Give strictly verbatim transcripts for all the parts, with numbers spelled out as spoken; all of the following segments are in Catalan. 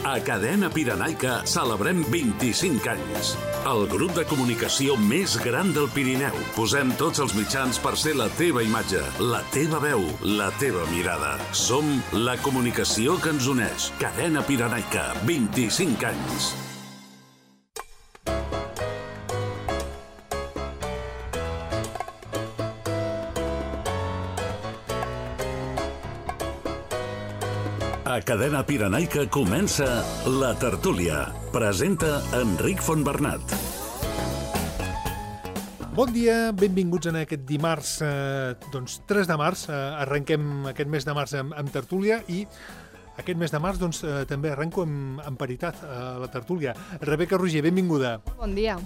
A Cadena Pirenaica celebrem vint-i-cinc anys. El grup de comunicació més gran del Pirineu. Posem tots els mitjans per ser la teva imatge, la teva veu, la teva mirada. Som la comunicació que ens uneix. Cadena Pirenaica, vint-i-cinc anys. A Cadena Pirenaica comença La Tertúlia. Presenta Enric Fontbernat. Bon dia, benvinguts en aquest dimarts, eh, doncs tres de març. Eh, arrenquem aquest mes de març amb, amb Tertúlia i aquest mes de març doncs, eh, també arrenco amb, amb paritat a La Tertúlia. Rebeca Roger, benvinguda. Bon dia.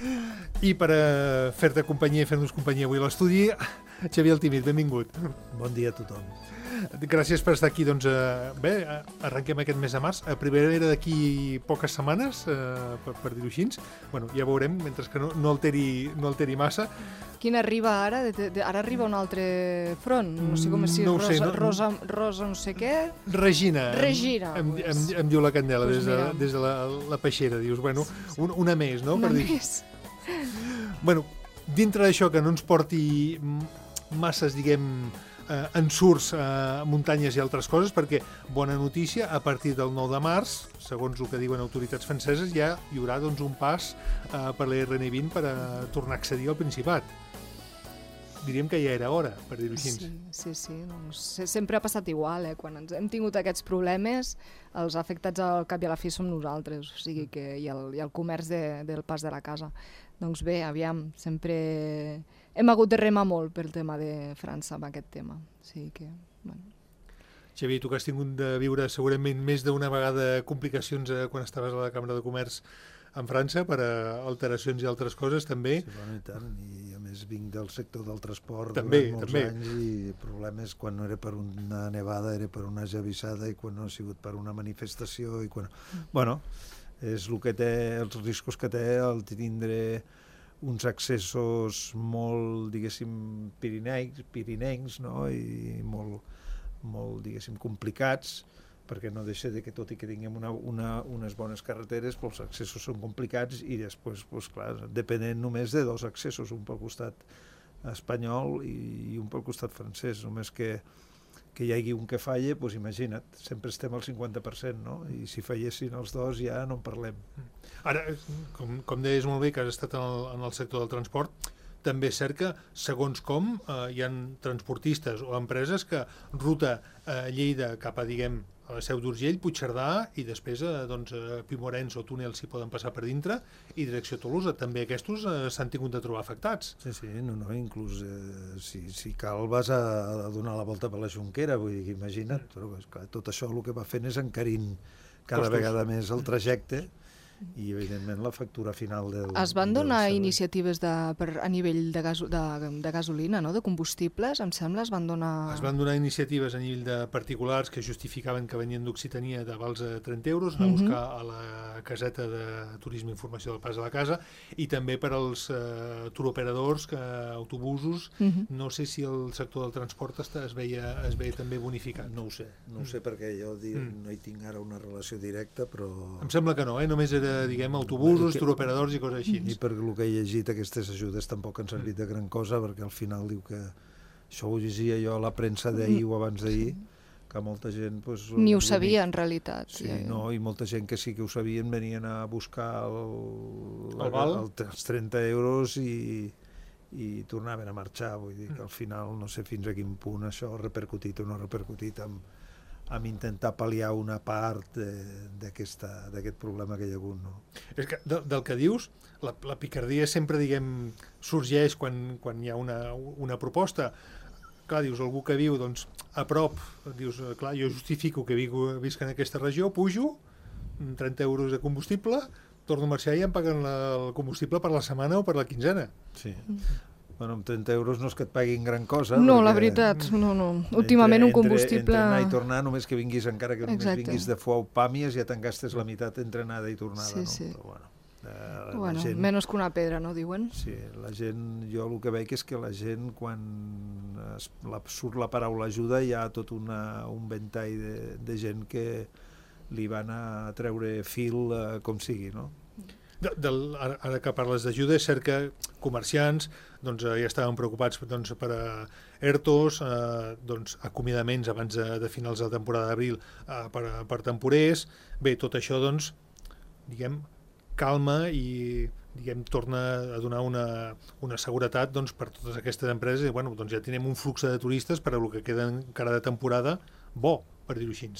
I per eh, fer-te companyia i fer-nos companyia avui a l'estudi, Xavier Altimit, benvingut. Bon dia a tothom. Gràcies per estar aquí. Doncs, eh, bé, arrenquem aquest mes de març. A primavera d'aquí poques setmanes, eh, per, per dir-ho així. Bueno, ja veurem, mentre que no, no, alteri, no alteri massa. Quin arriba ara? De, de, ara arriba un altre front. No sé com si no Rosa, sé, no, Rosa, Rosa no sé què. Regina. Regina. Em, Pues, em, em diu la Candela, pues des, de, mira. des de la, la peixera. Dius, bueno, un, una més, no? Una per dir. més. Bueno, dintre d'això que no ens porti masses, diguem, eh, ensurts, eh, muntanyes i altres coses, perquè, bona notícia, a partir del nou de març, segons el que diuen autoritats franceses, ja hi haurà doncs, un pas eh, per la R N vint per a tornar a accedir al Principat. Diríem que ja era hora, per dir-ho així. Sí, sí, sí. Doncs, sempre ha passat igual, eh? Quan ens hem tingut aquests problemes, els afectats al cap i a la fi som nosaltres, o sigui que i el, i el comerç de, del pas de la casa. Doncs bé, aviam, sempre hem hagut de remar molt pel tema de França amb aquest tema. O sigui que, bueno. Xavier, tu que has tingut de viure segurament més d'una vegada complicacions eh, quan estaves a la Cambra de Comerç en França per a alteracions i altres coses, també. Sí, bueno, i tant, i a més vinc del sector del transport també, durant molts també. anys i problemes quan no era per una nevada, era per una gevisada i quan no ha sigut per una manifestació i quan... Bueno, és el que té, els riscos que té el tindre uns accessos molt, diguéssim, pirinencs, pirinencs, no? I molt, molt, diguéssim, complicats, perquè no deixa de que tot i que tinguem una, una, unes bones carreteres, però els accessos són complicats i després, doncs, clar, depenent només de dos accessos, un pel costat espanyol i, i un pel costat francès, només que, que hi hagi un que falle, doncs imagina't, sempre estem al cinquanta per cent, no? I si fallessin els dos ja no en parlem. Ara, com, com deies molt bé, que has estat en el, en el sector del transport, també és cert que, segons com, eh, hi ha transportistes o empreses que ruta eh, Lleida cap a, diguem, a la Seu d'Urgell, Puigcerdà i després eh, doncs, eh, Pimorens o túnels s'hi poden passar per dintre i direcció a Tolosa. També aquests eh, s'han tingut de trobar afectats. Sí, sí, no, no, inclús eh, si, si cal vas a, a donar la volta per la Jonquera, vull dir, imagina't, però esclar, tot això el que va fent és encarint cada Costos. vegada més el trajecte i evidentment la factura final del... Es van donar del servei. iniciatives de, per, a nivell de, gaso, de, de gasolina, no? De combustibles, em sembla, es van donar... Es van donar iniciatives a nivell de particulars que justificaven que venien d'Occitania de vals a trenta euros, anar a buscar a la caseta de Turisme i Informació del Pas a la Casa, i també per als eh, turoperadors, que, autobusos. Uh -huh. No sé si el sector del transport està, es, veia, es veia també bonificat. No ho sé, no ho sé perquè jo dir, Mm. no hi tinc ara una relació directa, però... Em sembla que no, eh? Només era, diguem, autobusos, Que- turoperadors i coses així. I per el que he llegit, aquestes ajudes tampoc han servit de gran cosa, perquè al final diu que... Això ho llegia jo a la premsa d'ahir o abans d'ahir, que molta gent... Pues, Ni ho l'únic- sabia, en realitat. Sí, Ja, ja. no, i molta gent que sí que ho sabien venien a buscar el, El val? el, els trenta euros i, i tornaven a marxar. Vull dir que al final no sé fins a quin punt això ha repercutit o no ha repercutit amb, amb intentar pal·liar una part d'aquest problema que hi ha hagut. No? És que de, del que dius, la, la picardia sempre, diguem, sorgeix quan, quan hi ha una, una proposta. Clar, dius, algú que viu doncs, a prop, dius, clar, jo justifico que viu, visc en aquesta regió, pujo, trenta euros de combustible, torno a marxar i em paguen la, el combustible per la setmana o per la quinzena. Sí. Bueno, amb trenta euros no és que et paguin gran cosa. No, la perquè veritat, no, no. Últimament un combustible... Entre, entre anar i tornar, només que vinguis, encara que només Exacte. vinguis de Fuau Pàmies, ja te'n gastes la meitat entre anada i tornada. Sí, no? sí. Però bueno, eh, Bueno, la gent, menos que una pedra, no diuen? sí, la gent, jo el que veig és que la gent, quan es, la, surt la paraula ajuda, hi ha tot una, un ventall de, de gent que, li van a treure fil eh, com sigui, no? De, del, ara, ara que parles d'ajuda, és cert que comerciants doncs, ja estaven preocupats doncs, per a ERTOs, eh, doncs, acomiadaments abans de, de finals de la temporada d'abril eh, per, per temporers. Bé, tot això doncs, diguem, calma i diguem, torna a donar una, una seguretat doncs, per totes aquestes empreses i bueno, doncs ja tenim un flux de turistes per a el que queda encara de temporada bo, per dir-ho així.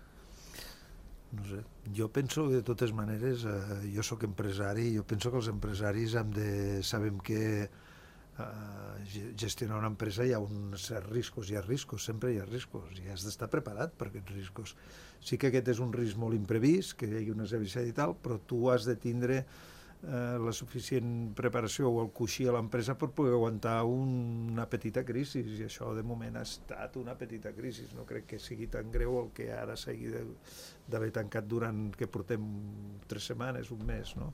No sé, jo penso que de totes maneres, eh, jo sóc empresari, jo penso que els empresaris hem de, sabem que eh, gestionar una empresa hi ha uns certs riscos, hi ha riscos, sempre hi ha riscos, i has d'estar preparat per aquests riscos. Sí que aquest és un risc molt imprevist, que hi hagi una servicialitat i tal, però tu has de tindre eh, la suficient preparació o el coixí a l'empresa per poder aguantar un, una petita crisi, i això de moment ha estat una petita crisi, no crec que sigui tan greu el que ara s'hagi d'haver tancat durant, que portem tres setmanes, un mes, no?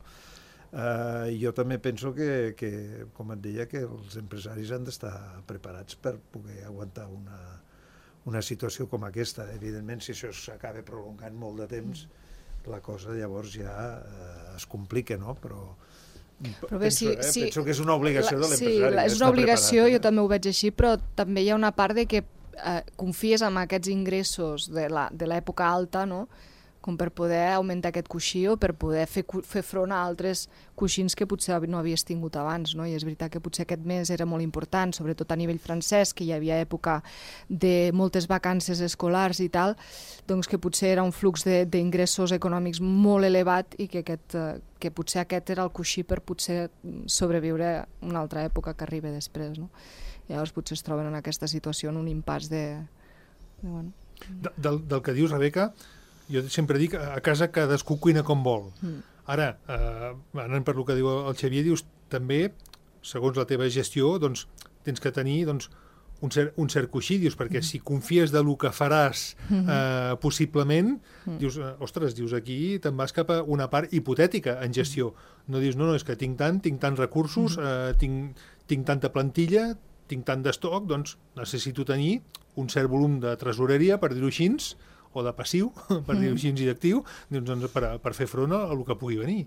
Eh, jo també penso que, que, com et deia, que els empresaris han d'estar preparats per poder aguantar una, una situació com aquesta. Evidentment, si això s'acaba prolongant molt de temps, la cosa llavors ja eh, es complica, no? Però, però bé, penso, sí, eh, sí, penso que és una obligació la, de l'empresari. Sí, és una obligació, preparat, eh? jo també ho veig així, però també hi ha una part de que eh, confies en aquests ingressos de l'època alta, no?, com per poder augmentar aquest coixí o per poder fer, fer front a altres coixins que potser no havies tingut abans, no? I és veritat que potser aquest mes era molt important, sobretot a nivell francès, que hi havia època de moltes vacances escolars i tal, doncs que potser era un flux d'ingressos econòmics molt elevat i que, aquest, que potser aquest era el coixí per potser sobreviure una altra època que arriba després, no? I llavors potser es troben en aquesta situació en un impàs de... de bueno. de del, del que dius, Rebeca, jo sempre dic, a casa cadascú cuina com vol. Mm. Ara, eh, anant per el que diu el Xavier, dius, també, segons la teva gestió, doncs, tens que tenir doncs, un, cert, un cert coixí, dius, perquè mm. si confies de lo que faràs eh, possiblement, mm. dius, eh, ostres, dius, aquí te'n vas cap a una part hipotètica en gestió. No dius, no, no, és que tinc tant, tinc tants recursos, mm. eh, tinc, tinc tanta plantilla, tinc tant d'estoc, doncs necessito tenir un cert volum de tresoreria, per dir-ho així, o de passiu, per dir-ho així, i d'actiu, doncs, per, per fer front a el que pugui venir.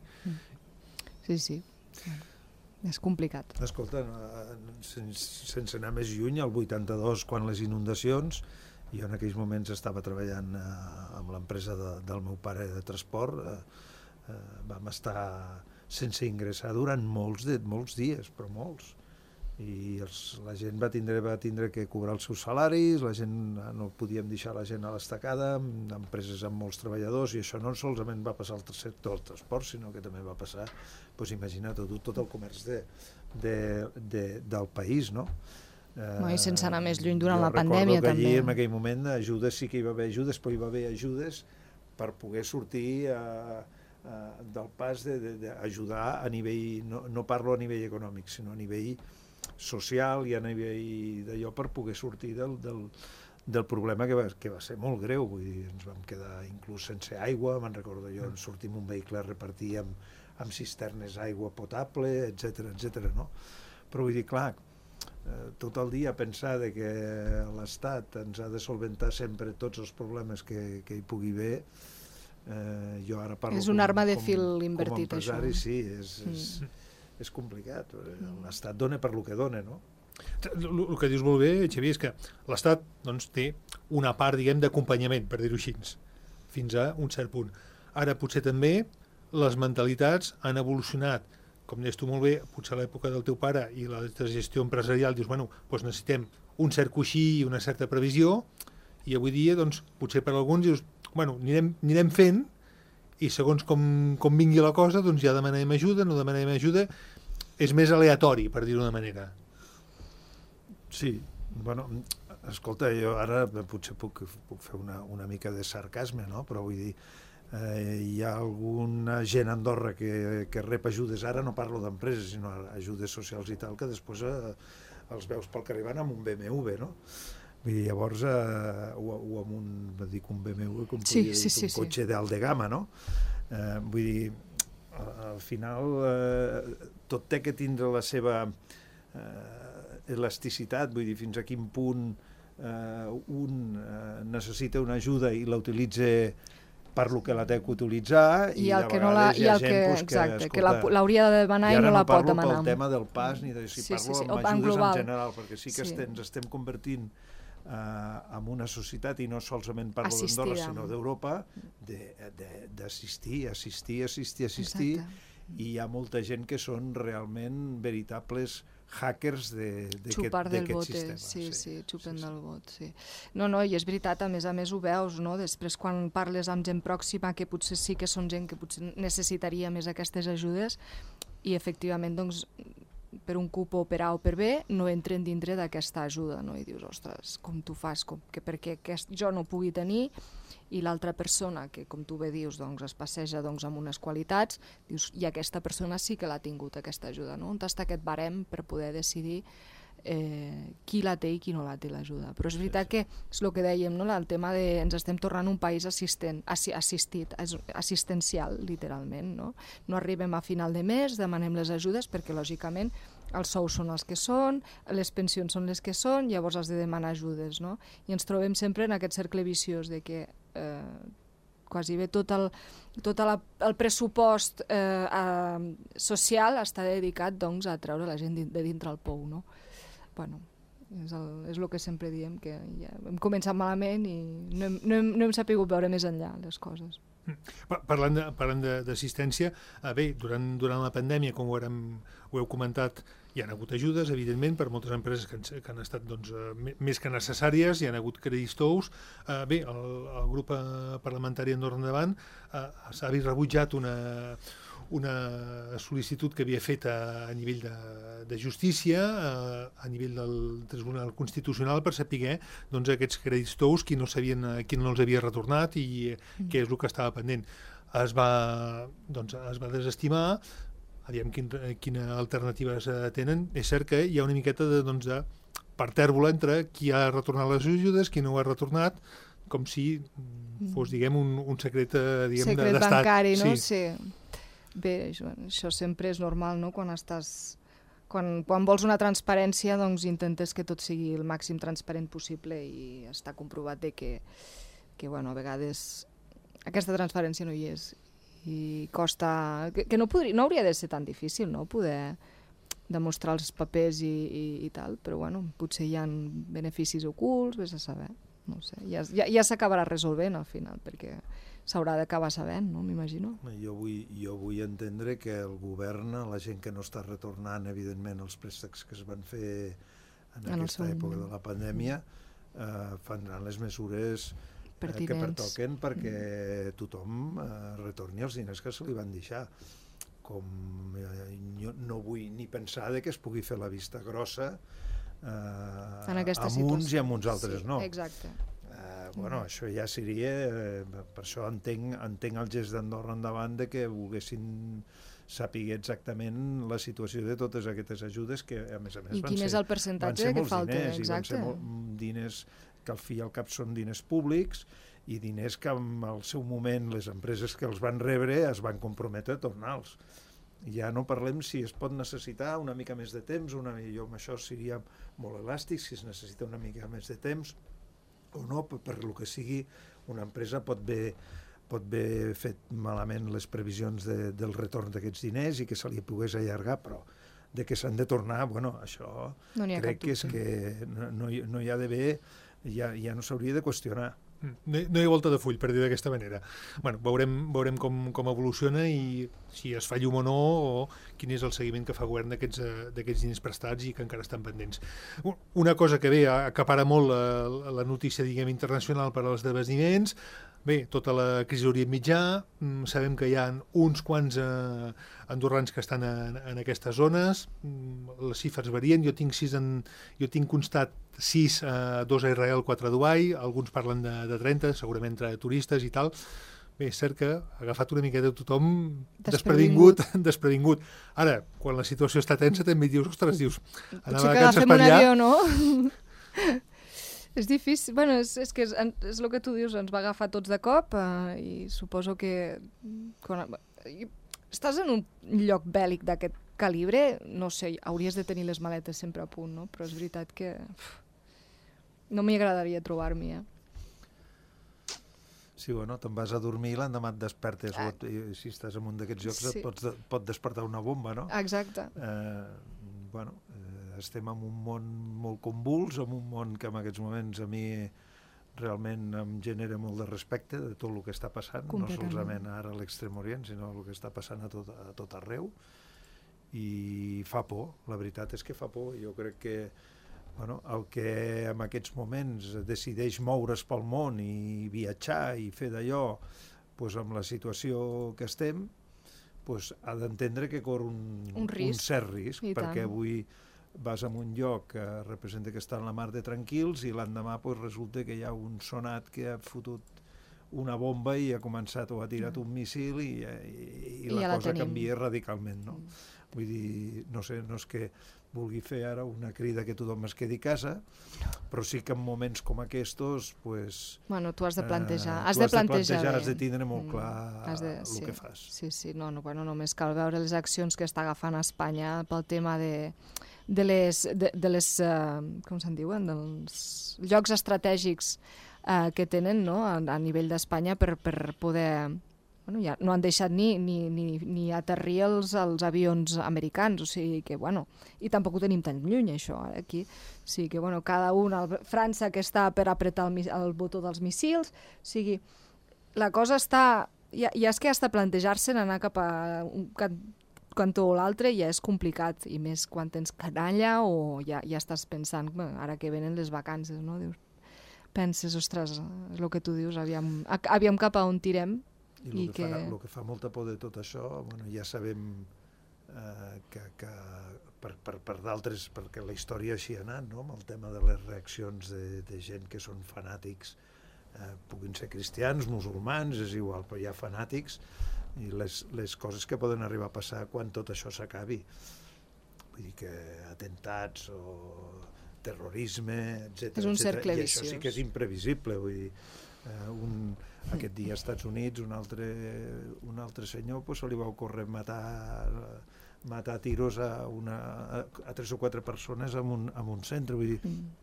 Sí, sí. És complicat. Escolta, sense, sense anar més lluny, el vuitanta-dos, quan les inundacions, jo en aquells moments estava treballant eh, amb l'empresa de, del meu pare de transport, eh, eh, vam estar sense ingressar durant molts, de, molts dies, però molts. I els, la gent va tindre, va tindre que cobrar els seus salaris, la gent no podíem deixar la gent a l'estacada, empreses amb molts treballadors, i això no solament va passar al sector del transport, sinó que també va passar, doncs imagina't, tot, tot el comerç de, de, de, del país, no? No, i sense anar més lluny durant jo la pandèmia, que també. Allí, en aquell moment, ajudes, sí que hi va haver ajudes, però hi va haver ajudes per poder sortir a, a, del pas d'ajudar a nivell, no, no parlo a nivell econòmic, sinó a nivell social i a nivell d'allò per poder sortir del, del, del problema que va, que va ser molt greu. Vull dir, ens vam quedar inclús sense aigua, me'n recordo jo, ens sortim un vehicle a repartir amb, amb cisternes aigua potable, etcètera, etcètera, no? Però vull dir, clar, eh, tot el dia pensar de que l'Estat ens ha de solventar sempre tots els problemes que, que hi pugui haver, eh, jo ara parlo... És una com, arma de com, fil invertit, com a empresari, això. Sí, és... és mm. és complicat, l'Estat dona per lo que dona, no? El que dius molt bé, Xavier, és que l'Estat doncs, té una part, diguem, d'acompanyament, per dir-ho així, fins a un cert punt. Ara, potser també les mentalitats han evolucionat. Com deies tu molt bé, potser a l'època del teu pare i la gestió empresarial, dius, bueno, doncs necessitem un cert coixí i una certa previsió, i avui dia, doncs, potser per alguns dius, bueno, anirem, anirem fent, i segons com, com vingui la cosa, doncs ja demanem ajuda, no demanem ajuda, és més aleatori, per dir-ho d'una manera. Sí, bueno, escolta, jo ara potser puc, puc fer una, una mica de sarcasme, no? Però vull dir, eh, hi ha alguna gent a Andorra que, que rep ajudes, ara no parlo d'empreses, sinó ajudes socials i tal, que després eh, els veus pel carrer van amb un B M W, no? I llavors, eh, o, o amb un, dic un B M W, com sí, podria sí, dir, sí, un cotxe sí. d'alt de gamma, no? Eh, vull dir, al final, eh, tot té que tindre la seva eh, elasticitat, vull dir, fins a quin punt eh, un eh, necessita una ajuda i la utilitza per lo que la té que utilitzar i, I el a que no la, vegades hi ha i el gent que, pues, que, exacte, escolta, que la- l'hauria de demanar i, i ara no la pot parlo demanar. pel tema del pas ni de si Sí, parlo sí, sí, amb en ajudes global. en general, perquè sí que Sí. estem, ens estem convertint eh, en una societat, i no solament parlo Assistida. d'Andorra, sinó d'Europa, d'assistir, assistir, assistir, assistir, Exacte. i hi ha molta gent que són realment veritables hackers Xupar del d'aquest bote, sistema. sí, sí, xupen sí, sí. del bot, sí. No, no, i és veritat, a més a més ho veus, no? Després quan parles amb gent pròxima, que potser sí que són gent que potser necessitaria més aquestes ajudes, i efectivament, doncs, per un cupo o per A o per B, no entren dintre d'aquesta ajuda, no? I dius, ostres, com tu fas, com que perquè aquest jo no pugui tenir, i l'altra persona, que com tu bé dius, doncs, es passeja doncs, amb unes qualitats, dius, i aquesta persona sí que l'ha tingut, aquesta ajuda, no? On està aquest barem per poder decidir eh, qui la té i qui no la té l'ajuda. Però és veritat que és el que dèiem, no? El tema de ens estem tornant un país assistent, assi, assistit, assistencial, literalment, no? No arribem a final de mes, demanem les ajudes perquè, lògicament, els sous són els que són, les pensions són les que són, llavors has de demanar ajudes, no? I ens trobem sempre en aquest cercle viciós de que eh, quasi bé tot el, tot la, el pressupost eh, eh, social està dedicat doncs, a treure la gent de dintre el pou, no? Bueno, és el, és el que sempre diem, que ja hem començat malament i no hem, no hem, no hem sapigut veure més enllà les coses. Parlant de, parlant d'assistència, eh, bé, durant, durant la pandèmia, com ho, érem, ho heu comentat, hi ha hagut ajudes, evidentment, per moltes empreses que han, que han estat doncs, eh, més que necessàries, hi ha hagut crèdits tous. Eh, bé, el, el grup eh, parlamentari Andorra Endavant eh, s'ha vist rebutjat una, una sol·licitud que havia fet a, a nivell de, de justícia, a, a nivell del Tribunal Constitucional, per saber doncs, aquests crèdits tous, qui no, sabien, qui no els havia retornat i mm. què és el que estava pendent. Es va, doncs, es va desestimar, aviam quin, quina alternatives eh, tenen. És cert que hi ha una miqueta de, doncs, de per tèrbola entre qui ha retornat les ajudes, qui no ho ha retornat, com si fos, diguem, un, un secret, diguem, secret d'estat. bancari, no? Sí. Sí. Bé, això, això sempre és normal, no? Quan estàs... Quan, quan vols una transparència, doncs intentes que tot sigui el màxim transparent possible i està comprovat de que, que bueno, a vegades aquesta transparència no hi és. I costa... Que, que no, podria, no hauria de ser tan difícil, no?, poder demostrar els papers i, i, i tal, però bueno, potser hi ha beneficis ocults, vés a saber, no sé. Ja, ja, ja s'acabarà resolvent al final, perquè s'haurà d'acabar sabent, no?, m'imagino. Jo vull, jo vull entendre que el govern, la gent que no està retornant, evidentment, els préstecs que es van fer en, en aquesta època de la pandèmia, eh, fan les mesures eh, que pertoquen perquè mm. tothom eh, retorni els diners que se li van deixar. Com eh, jo no vull ni pensar de que es pugui fer la vista grossa eh, amb situació. Uns i amb uns altres sí, no. Exacte. Eh, bueno, mm. això ja seria... Eh, per això entenc, entenc el gest d'Andorra Endavant de que volguessin saber exactament la situació de totes aquestes ajudes que, a més a més, I van quin ser, és el percentatge que falta? Diners, exacte. I van ser molt, diners que al fi i al cap són diners públics i diners que en el seu moment les empreses que els van rebre es van comprometre a tornar-los. Ja no parlem si es pot necessitar una mica més de temps, una, jo amb això seria molt elàstic, si es necessita una mica més de temps o no, per, per lo que sigui, una empresa pot haver, pot haver fet malament les previsions de, del retorn d'aquests diners i que se li pogués allargar, però de que s'han de tornar, bueno, això no crec que és que no, no, hi, no hi ha d'haver, ja, ja no s'hauria de qüestionar. No, no hi ha volta de full, per dir d'aquesta manera. Bueno, veurem, veurem com, com evoluciona i si es fa llum o no, o quin és el seguiment que fa el govern d'aquests diners prestats i que encara estan pendents. Una cosa que bé, acapara molt la, la notícia, diguem, internacional per als esdeveniments. Bé, tota la crisi d'Orient Mitjà, sabem que hi ha uns quants eh, andorrans que estan en, en aquestes zones, les xifres varien, jo tinc sis en, jo tinc constat sis, eh, dos a Israel, quatre a Dubai, alguns parlen de, de trenta, segurament entre turistes i tal. Bé, és cert que ha agafat una miqueta tothom desprevingut, desprevingut. Ara, quan la situació està tensa, també dius, ostres, dius, anava a vacances per allà... Avió, no? És difícil, bueno, és, és que és, és el que tu dius, ens va agafar tots de cop eh, i suposo que quan, estàs en un lloc bèl·lic d'aquest calibre, no sé, hauries de tenir les maletes sempre a punt, no? Però és veritat que uf, no m'hi agradaria trobar-m'hi, eh? Sí, bueno, te'n vas a dormir i l'endemà et despertes, o et, i si estàs en un d'aquests llocs Sí. et pots, de- pot despertar una bomba, no? Exacte. Eh, bueno, eh, estem en un món molt convuls, en un món que en aquests moments a mi realment em genera molt de respecte de tot el que està passant, no solament ara a l'Extrem Orient, sinó el que està passant a tot, a tot arreu, i fa por, la veritat és que fa por. Jo crec que bueno, el que en aquests moments decideix moure's pel món i viatjar i fer d'allò, pues, amb la situació que estem, pues, ha d'entendre que corre un, un, risc. un cert risc, I perquè tant. avui vas a un lloc que representa que està en la mar de tranquils i l'endemà pues, resulta que hi ha un sonat que ha fotut una bomba i ha començat o ha tirat un míssil i, i, i la I ja la cosa tenim. canvia radicalment, no? Vull dir, no sé, no és que vulgui fer ara una crida que tothom es quedi a casa, però sí que en moments com aquests, pues, Bueno, tu has de plantejar, eh, has tu de has de plantejar, plantejar, bé. has de tindre molt Mm, clar has de- el sí, que fas. Sí, sí, no, no, bueno, només cal veure les accions que està agafant Espanya pel tema de, de les, de, de les uh, com se'n diuen, dels llocs estratègics uh, que tenen, no?, a, a nivell d'Espanya per, per poder... Bueno, ja no han deixat ni, ni, ni, ni aterrir els, els avions americans, o sigui que, bueno, i tampoc ho tenim tan lluny, això, eh, aquí. O sigui que, bueno, cada un, el, França que està per apretar el, el botó dels missils, o sigui, la cosa està... Ja, ja és que has de plantejar-se anar cap a un can, cantó o l'altre, ja és complicat, i més quan tens canalla o ja, ja estàs pensant, bueno, ara que venen les vacances, no? Dius, penses, ostres, és el que tu dius, aviam, aviam cap a on tirem. I el I que, que... Fa, el que fa molta por de tot això, bueno, ja sabem eh, que, que per, per, per d'altres, perquè la història així ha anat, no?, amb el tema de les reaccions de, de gent que són fanàtics, eh, puguin ser cristians, musulmans, és igual, però hi ha fanàtics, i les, les coses que poden arribar a passar quan tot això s'acabi. Vull dir que atentats o terrorisme, etcètera. És un cercle I això viciós. sí que és imprevisible, vull dir, eh, un, aquest dia als Estats Units un altre, un altre senyor pues, se li va ocórrer matar matar tiros a, una, a, a tres o quatre persones en un, en un centre, vull dir...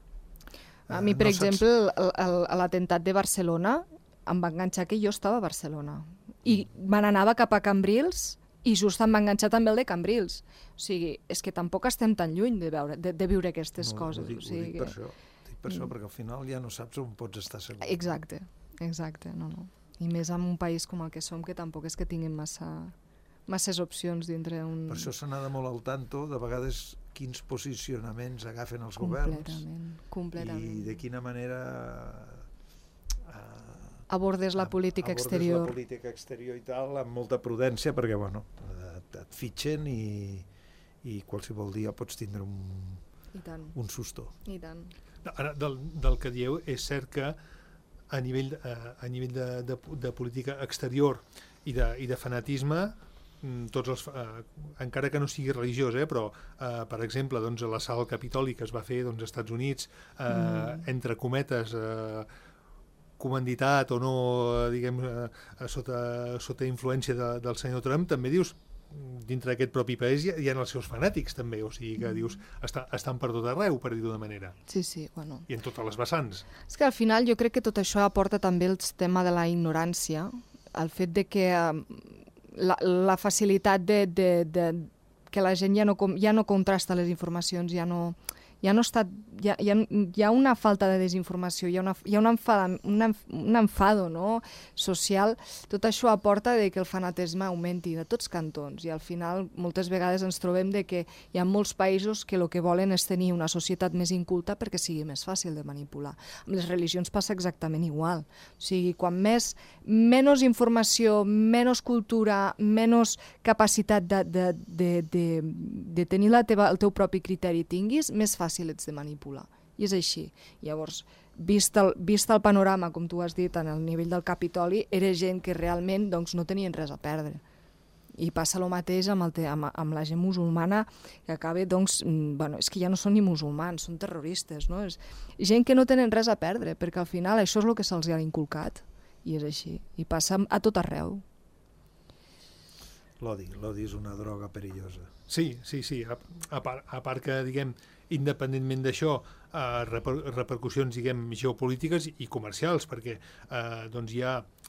Mm. A mi, per no exemple, l'atemptat de Barcelona em va enganxar que jo estava a Barcelona i me n'anava cap a Cambrils i just em va enganxar també el de Cambrils. O sigui, és que tampoc estem tan lluny de, veure, de, de viure aquestes no, coses. Ho dic, o sigui ho dic que... per això, dic per això, perquè al final ja no saps on pots estar segur. Exacte, exacte, no, no. I més en un país com el que som, que tampoc és que tinguem massa, masses opcions dintre un... Per això s'ha anat molt al tanto, de vegades, quins posicionaments agafen els governs completament, completament. i de quina manera eh, abordes la política abordes exterior. la política exterior i tal, amb molta prudència, perquè, bueno, et, et fitxen i, i qualsevol dia pots tindre un, I tant, un susto. i tant. Ara, del, del que dieu, és cert que a nivell, eh, a nivell de, de, de política exterior i de, i de fanatisme, tots els, eh, encara que no sigui religiós, eh, però, eh, per exemple, doncs, l'assalt al Capitoli que es va fer doncs, als Estats Units, eh, mm. entre cometes, eh, comanditat o no, eh, diguem, eh, sota, sota influència de, del senyor Trump, també dius, dintre d'aquest propi país hi ha, hi ha els seus fanàtics també, o sigui que dius, està, estan per tot arreu, per dir-ho d'una manera, Sí, sí, bueno. i en totes les vessants. És que al final jo crec que tot això aporta també el tema de la ignorància, el fet de que eh, la, la facilitat de, de, de que la gent ja no, com- ja no contrasta les informacions, ja no, ja no està, ja, ja, hi ha una falta de desinformació, hi ha, una, hi ha un, enfada, un, enf- un enfado, no?, social. Tot això aporta de que el fanatisme augmenti de tots cantons i al final moltes vegades ens trobem de que hi ha molts països que el que volen és tenir una societat més inculta perquè sigui més fàcil de manipular. Amb les religions passa exactament igual. O sigui, quan més, menys informació, menys cultura, menys capacitat de, de, de, de, de tenir la teva, el teu propi criteri tinguis, més fàcil ets de manipular. I és així. Llavors, vist el, vist el panorama, com tu has dit, en el nivell del Capitoli, era gent que realment doncs, no tenien res a perdre. I passa el mateix amb, el te, amb, amb la gent musulmana, que acaba, doncs, mm, bueno, és que ja no són ni musulmans, són terroristes, no? És gent que no tenen res a perdre, perquè al final això és el que se'ls ha inculcat, i és així. I passa a tot arreu. L'odi, l'odi és una droga perillosa. Sí, sí, sí. A, a, part, a part que, diguem, independentment d'això, eh, reper, repercussions, diguem, geopolítiques i comercials, perquè eh, doncs hi ha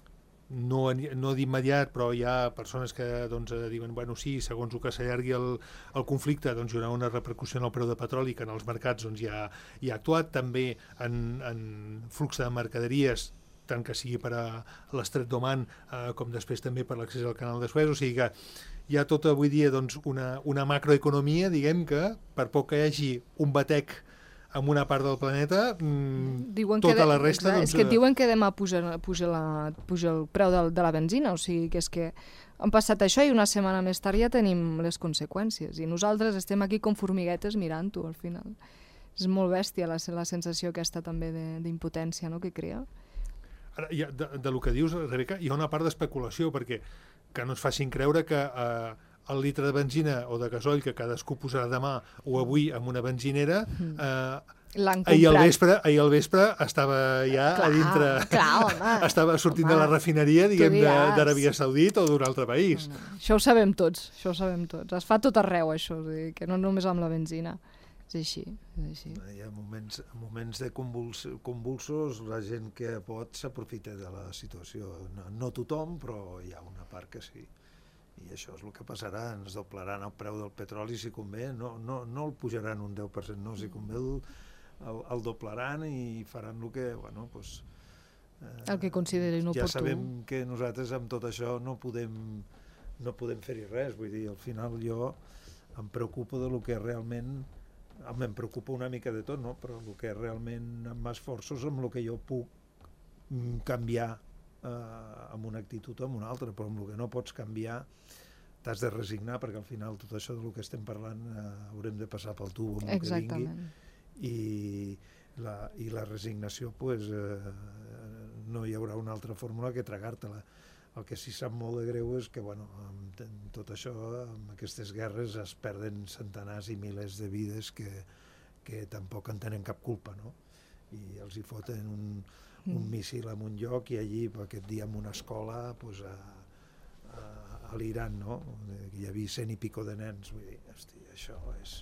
no, no d'immediat, però hi ha persones que doncs, diuen, bueno, sí, segons el que s'allargui el, el conflicte, doncs hi haurà una repercussió en el preu de petroli que en els mercats doncs, ja, ja ha actuat, també en, en flux de mercaderies, tant que sigui per a l'Estret d'Oman eh, com després també per l'accés al canal de Suez, o sigui que hi ha tota avui dia doncs, una, una macroeconomia, diguem que per poc que hi hagi un batec en una part del planeta, mmm, tota de, la resta... Exacte, doncs, és que et diuen que demà puja, puja, la, puja el preu de, de la benzina, o sigui que és que han passat això i una setmana més tard ja tenim les conseqüències i nosaltres estem aquí com formiguetes mirant-ho al final. És molt bèstia la, la sensació aquesta també d'impotència, no?, que crea. Ara, ja, de, de lo que dius, Rebeca, hi ha una part d'especulació, perquè que no es facin creure que eh, el litre de benzina o de gasoil que cadascú posarà demà o avui en una benzinera, eh, ahir al vespre, ahir al vespre estava ja clar, a dintre, clar, home, estava sortint home, de la refineria, diguem, d'Aràbia Saudita o d'un altre país. No, no. Això ho sabem tots, això ho sabem tots. Es fa tot arreu, això, o sigui, que no només amb la benzina. És així, és així. Hi ha moments, moments de convuls, convulsos, la gent que pot s'aprofita de la situació. No, no tothom, però hi ha una part que sí. I això és el que passarà, ens doblaran el preu del petroli si convé, no, no, no el pujaran un deu per cent, no, si convé el, el, el doblaran i faran el que, bueno, doncs... Eh, el que considerin oportú. Ja sabem que nosaltres amb tot això no podem, no podem fer-hi res, vull dir, al final jo em preocupo de lo que realment... Em preocupa una mica de tot, no? Però el que realment em m'esforço és amb el que jo puc canviar eh, amb una actitud o amb una altra, però amb el que no pots canviar t'has de resignar, perquè al final tot això del que estem parlant eh, haurem de passar pel tub amb el que vingui, i la, i la resignació pues, eh, no hi haurà una altra fórmula que tragar-te-la. El que sí sap molt de greu és que bueno, amb, amb tot això, amb aquestes guerres es perden centenars i milers de vides que, que tampoc en tenen cap culpa, no? I els hi foten un, un míssil en un lloc i allí aquest dia en una escola pues, a, a, a l'Iran, no? Hi havia cent i pico de nens, vull dir, hosti, això és...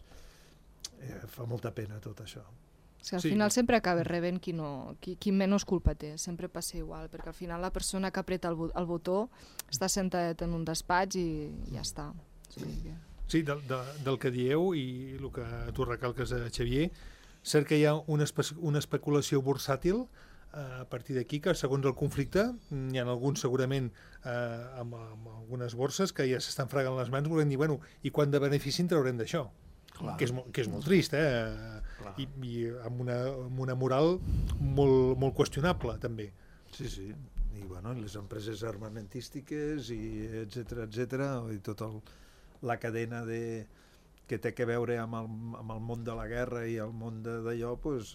Eh, fa molta pena tot això. És que al sí. final sempre acaba rebent qui, no, qui, qui menys culpa té, sempre passa igual, perquè al final la persona que apreta el, el botó està sentat en un despatx i ja està. Sí, que... sí de, de, del que dieu i el que tu recalques, a Xavier, cert que hi ha una, espe una especulació bursàtil eh, a partir d'aquí, que segons el conflicte hi ha alguns segurament eh, amb, amb algunes borses que ja s'estan fregant les mans volent dir, bueno, i quant de benefici en traurem d'això? Que és, que és molt trist, eh? I, i amb, una, amb una moral molt, molt qüestionable, també. Sí, sí, i bueno, les empreses armamentístiques, i etcètera, etcètera, i tota la cadena de, que té que veure amb el, amb el món de la guerra i el món d'allò, pues,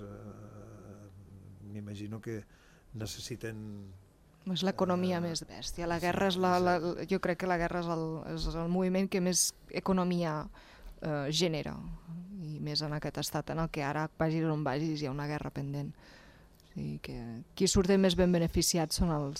eh, m'imagino que necessiten... És l'economia uh, més bèstia. La guerra és la, la, jo crec que la guerra és el, és el moviment que més economia Uh, genera, i més en aquest estat en el que ara vagis on vagis hi ha una guerra pendent. O sigui que qui surten més ben beneficiats són els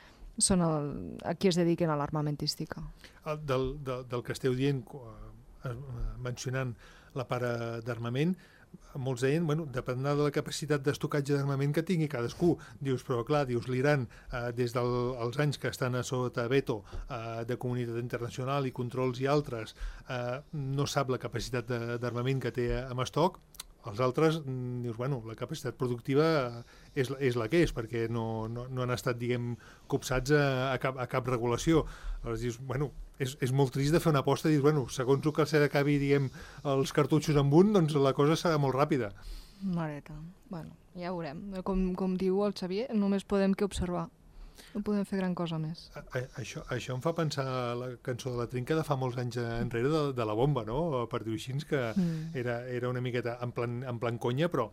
són el, a qui es dediquen a l'armamentística. Del, del, del que esteu dient, uh, mencionant la part d'armament, molts deien, bueno, dependrà de la capacitat d'estocatge d'armament que tingui cadascú. Dius, però clar, dius, l'Iran, eh, des dels anys que estan a sota veto eh, de comunitat internacional i controls i altres, eh, no sap la capacitat d'armament que té amb estoc. Els altres, dius, bueno, la capacitat productiva és, és la que és, perquè no, no, no han estat, diguem, copsats a, a, cap, a cap regulació. Aleshores dius, bueno, és, és molt trist de fer una aposta i dius, bueno, segons el que s'acabi, diguem, els cartutxos amb un, doncs la cosa serà molt ràpida. Mareta. Bueno, ja veurem. Com, com diu el Xavier, només podem que observar. No podem fer gran cosa més. A, a, això, això em fa pensar la cançó de la Trinca de fa molts anys enrere de, de la bomba, no? Per dir-ho així, que mm. era, era una miqueta en plan, en plan conya, però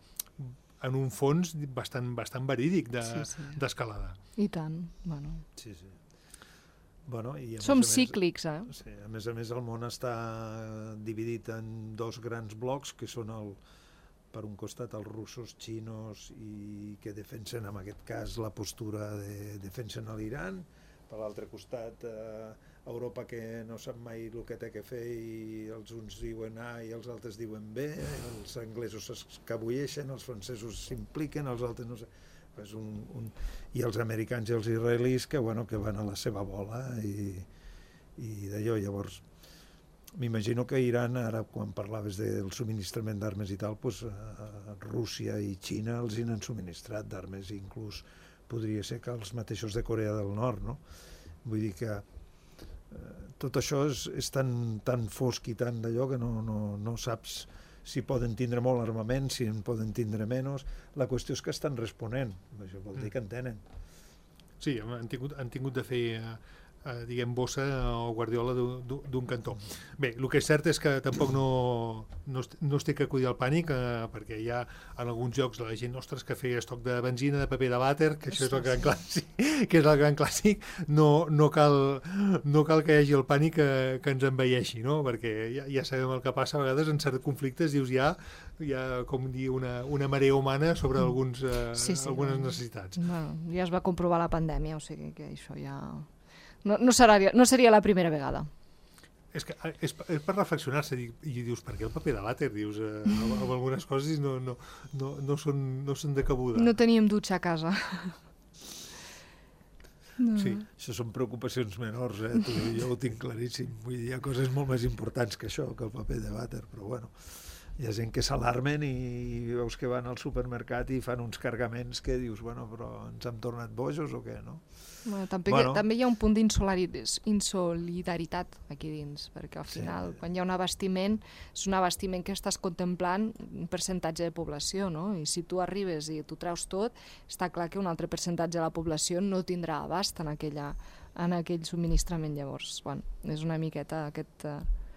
en un fons bastant, bastant verídic d'escalada. De, sí, sí. I tant, bueno. Sí, sí. Bueno, i a Som més a cíclics, més, eh? Sí, a més a més el món està dividit en dos grans blocs, que són el per un costat els russos, xinos, i que defensen en aquest cas la postura de defensen a l'Iran, per l'altre costat eh, Europa, que no sap mai el que té que fer i els uns diuen A i els altres diuen B, els anglesos s'escabulleixen, els francesos s'impliquen, els altres no sé... és un, un... I els americans i els israelis que, bueno, que van a la seva bola i, i d'allò, llavors m'imagino que Iran, ara quan parlaves del subministrament d'armes i tal, doncs, eh, Rússia i Xina els hi han subministrat d'armes, inclús podria ser que els mateixos de Corea del Nord, no? Vull dir que eh, tot això és, és tan, tan fosc i tan d'allò que no, no, no saps si poden tindre molt armament, si en poden tindre menys. La qüestió és que estan responent, això vol dir que en tenen. Sí, han tingut, han tingut de fer, eh, diguem, bossa o guardiola d'un cantó. Bé, el que és cert és que tampoc no, no, no es té que acudir al pànic, eh, perquè hi ha en alguns llocs la gent, ostres, que feia estoc de benzina, de paper de vàter, que això és el gran clàssic, que és el gran clàssic, no, no, cal, no cal que hi hagi el pànic que, que ens envaeixi, no? Perquè ja, ja sabem el que passa a vegades en certs conflictes, dius, ja, ja com dir, una, una marea humana sobre alguns, eh, sí, sí, algunes necessitats. Bueno, ja es va comprovar la pandèmia, o sigui que això ja... No, no, serà, no seria la primera vegada. És, que, és, és per reflexionar-se i dius, per què el paper de vàter? Dius, eh, amb algunes coses no, no, no, no, són, no són de cabuda. No teníem dutxa a casa. No. Sí. Això són preocupacions menors, eh? Tu, jo ho tinc claríssim. Vull dir, hi ha coses molt més importants que això, que el paper de vàter, però bueno, hi ha gent que s'alarmen i veus que van al supermercat i fan uns cargaments que dius, bueno, però ens hem tornat bojos o què, no? Bueno, també, bueno. també hi ha un punt d'insolidaritat aquí dins, perquè al final, sí. quan hi ha un abastiment, és un abastiment que estàs contemplant un percentatge de població, no? I si tu arribes i tu treus tot, està clar que un altre percentatge de la població no tindrà abast en, aquella, en aquell subministrament. Llavors, bueno, és una miqueta aquest...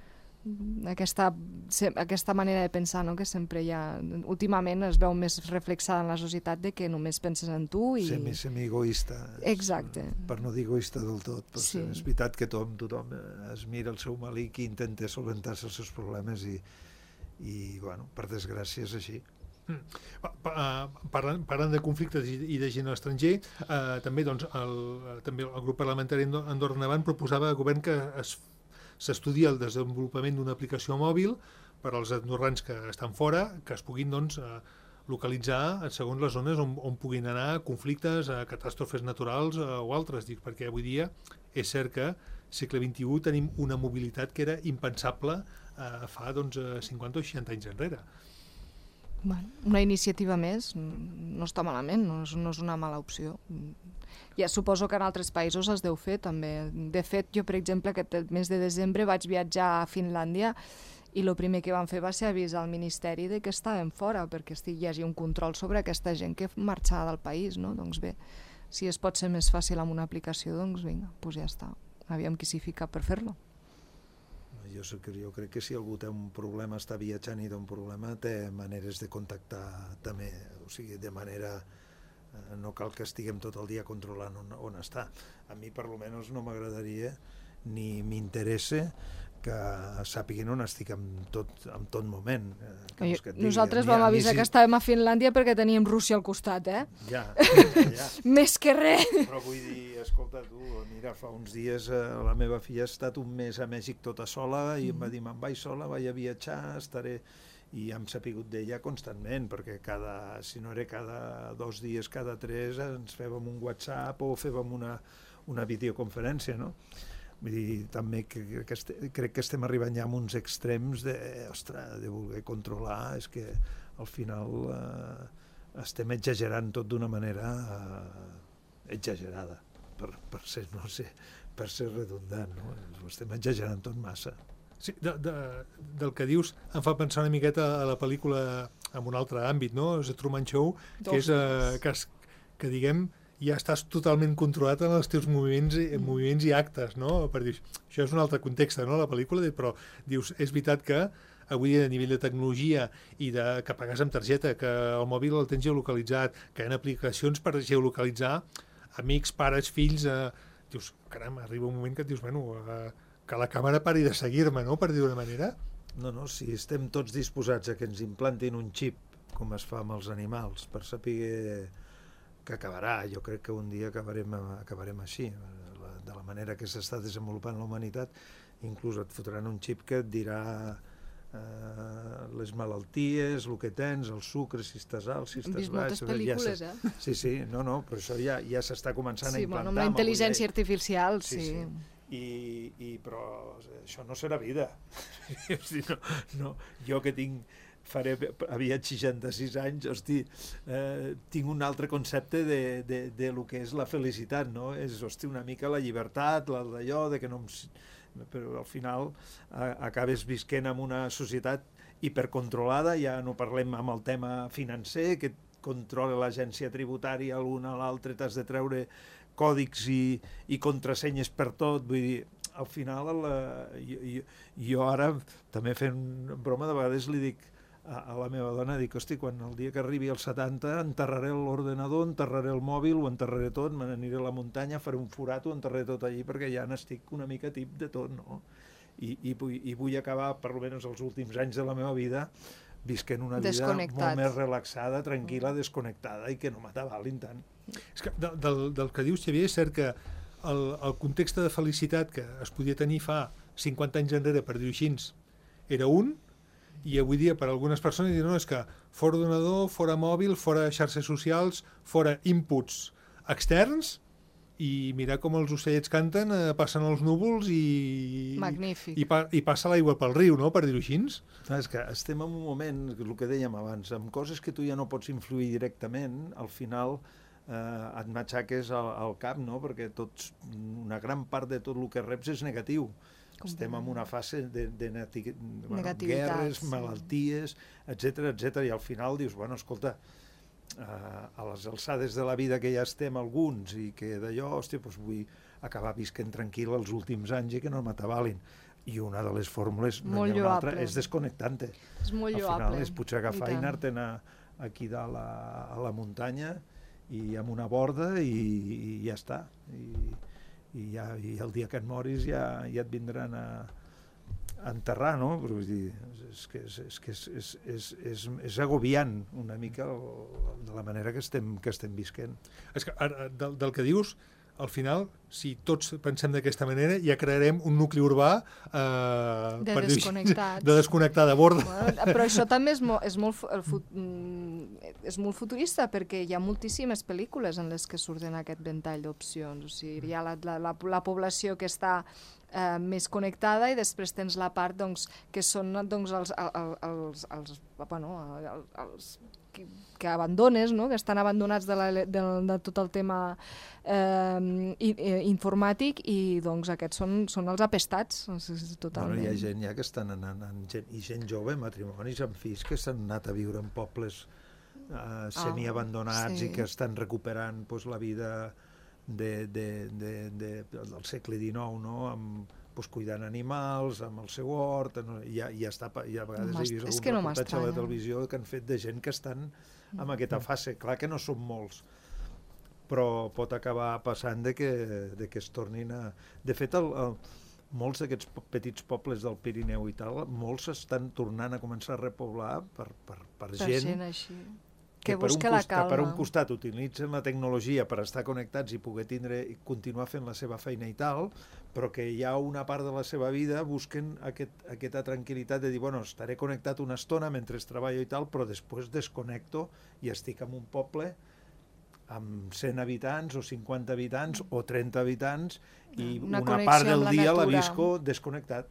Aquesta, aquesta manera de pensar, no? Que sempre hi ha, últimament es veu més reflexada en la societat de que només penses en tu i... Semi, semi-egoista. Exacte. Per no dir egoista del tot. Però sí. És veritat que tothom, tothom es mira el seu malic i intenta solventar-se els seus problemes i, i bueno, per desgràcia és així. Mm. Parlant, parlant de conflictes i, i de gent a l'estranger, eh, també, doncs, el, també el grup parlamentari Andorra Endavant proposava al govern que es s'estudia el desenvolupament d'una aplicació mòbil per als andorrans que estan fora, que es puguin doncs, localitzar segons les zones on, on puguin anar conflictes, catàstrofes naturals o altres. Dic, perquè avui dia és cert que segle vint-i-u tenim una mobilitat que era impensable eh, fa doncs, cinquanta o seixanta anys enrere. Bueno, una iniciativa més no està malament, no és, no és una mala opció. Ja suposo que en altres països es deu fer també. De fet, jo, per exemple, aquest mes de desembre vaig viatjar a Finlàndia i el primer que van fer va ser avisar al Ministeri de que estàvem fora, perquè hi hagi un control sobre aquesta gent que marxava del país, no? Doncs bé, si es pot ser més fàcil amb una aplicació, doncs vinga, doncs ja està. Aviam qui s'hi fica per fer-lo. Jo, sé que, jo crec que si algú té un problema, està viatjant i té un problema, té maneres de contactar també, o sigui, de manera... no cal que estiguem tot el dia controlant on, on està. A mi, per almenys, no m'agradaria ni m'interessa que sàpiguen on estic en tot, en tot moment. Que no que digui, nosaltres vam avisar si... que estàvem a Finlàndia perquè teníem Rússia al costat, eh? Ja, ja. Més que res. Però vull dir, escolta, tu, mira, fa uns dies eh, la meva filla ha estat un mes a Mèxic tota sola i mm. em va dir, me'n vaig sola, vaig a viatjar, estaré... i hem sapigut d'ella constantment, perquè cada, si no era cada dos dies, cada tres, ens fèiem un WhatsApp o fèiem una, una videoconferència, no? Vull dir, també que, que este, crec que estem arribant ja a uns extrems de, ostres, de voler controlar, és que al final eh, estem exagerant tot d'una manera eh, exagerada, per, per ser, no sé, per ser redundant, no? Ho estem exagerant tot massa. Sí, de, de, del que dius em fa pensar una miqueta a la pel·lícula en un altre àmbit, no? És The Truman Show, que és eh, que, que diguem ja estàs totalment controlat en els teus moviments, mm. moviments i actes, no? Per dir, això és un altre context, no? La pel·lícula, però dius, és veritat que avui a nivell de tecnologia i de que pagues amb targeta, que el mòbil el tens geolocalitzat, que hi ha aplicacions per geolocalitzar amics, pares, fills, eh, dius, caram, arriba un moment que et dius, bueno... Eh, que la càmera pari de seguir-me, no?, per dir d'una manera. No, no, si estem tots disposats a que ens implantin un xip, com es fa amb els animals, per saber que acabarà, jo crec que un dia acabarem, acabarem així, de la manera que s'està desenvolupant la humanitat, inclús et fotran un xip que et dirà Uh, les malalties, el que tens, el sucre, si estàs alt, si estàs baix... Hem vist moltes pel·lícules, ja eh? Sí, sí, no, no, però això ja, ja s'està començant sí, a implantar. Bueno, amb la intel·ligència artificial, sí. sí. sí. I, i, però això no serà vida. no, no, jo que tinc, faré aviat seixanta-sis anys, hosti, eh, tinc un altre concepte de, de, de lo que és la felicitat, no? És, hosti, una mica la llibertat, la d'allò, de que no em... però al final a, acabes visquent en una societat hipercontrolada, ja no parlem amb el tema financer, que controla l'agència tributària, l'una a l'altra, t'has de treure còdics i, i contrasenyes per tot, vull dir, al final la, jo, jo, jo ara també fent broma de vegades li dic a, a la meva dona, dic, hosti, quan el dia que arribi als setanta enterraré l'ordenador, enterraré el mòbil, ho enterraré tot, me n'aniré a la muntanya, faré un forat, ho enterraré tot allí, perquè ja n'estic una mica tip de tot, no? I, i, vull, i vull acabar, per almenys els últims anys de la meva vida, visquent una vida molt més relaxada, tranquil·la, desconnectada i que no m'atabalin tant. És que del, del, del que dius, Xavier, és cert que el, el context de felicitat que es podia tenir fa cinquanta anys enrere, per dir-ho així, era un, i avui dia per a algunes persones diuen, no, és que fora ordenador, fora mòbil, fora xarxes socials, fora inputs externs, i mirar com els ocellets canten, eh, passen els núvols i, Magnífic. i, pa, i passa l'aigua pel riu, no?, per dir-ho així. És que estem en un moment, el que dèiem abans, amb coses que tu ja no pots influir directament, al final eh, et matxaques al, al cap, no?, perquè tots, una gran part de tot el que reps és negatiu. Estem en una fase de, de, de bueno, guerres, sí. malalties, etcètera, etcètera, i al final dius, bueno, escolta, uh, a les alçades de la vida que ja estem alguns i que d'allò, hòstia, doncs vull acabar visquent tranquil els últims anys i que no m'atabalin. I una de les fórmules, no hi ha una altra, és desconnectant-te. És molt lloable. Al final és potser agafar i, i anar-te'n aquí dalt a, a la muntanya i amb una borda i, i ja està. I, I, ja, i el dia que et moris ja, ja et vindran a, a enterrar, no? Però vull dir, és que és, és, és, és, és, és, és agobiant una mica el, de la manera que estem, que estem visquent. És que ara, del, del que dius, al final, si tots pensem d'aquesta manera, ja crearem un nucli urbà eh, de per desconnectats. Dir, de desconnectar de borda. Bueno, però això també és, mo, és, molt, el fut, és molt futurista, perquè hi ha moltíssimes pel·lícules en les que surten aquest ventall d'opcions. O sigui, hi ha la, la, la, la població que està eh, més connectada i després tens la part doncs, que són doncs, els, els, els, els, bueno, els, els que, que abandones, no? Que estan abandonats de, la, de, de tot el tema eh, informàtic i doncs aquests són, són els apestats. Totalment. Bueno, hi ha gent ja que estan anant, en gent, i gent jove, matrimonis amb fills que s'han anat a viure en pobles eh, semiabandonats oh, sí. i que estan recuperant pues, la vida de, de, de, de, del segle dinou, no? Amb pues, cuidant animals, amb el seu hort, no, ja, ja està, ja a vegades he vist algun no reportatge a la televisió que han fet de gent que estan en aquesta fase. Clar que no són molts, però pot acabar passant de que, de que es tornin a... De fet, el, el, molts d'aquests petits pobles del Pirineu i tal, molts estan tornant a començar a repoblar per, per, per, per gent, gent així. Que, que busca la calma. Per un costat utilitzen la tecnologia per estar connectats i poder tindre i continuar fent la seva feina i tal, però que hi ha una part de la seva vida busquen aquest, aquesta tranquil·litat de dir, bueno, estaré connectat una estona mentre treballo i tal, però després desconnecto i estic en un poble amb cent habitants o cinquanta habitants o trenta habitants i una, una part del dia la visco desconnectat.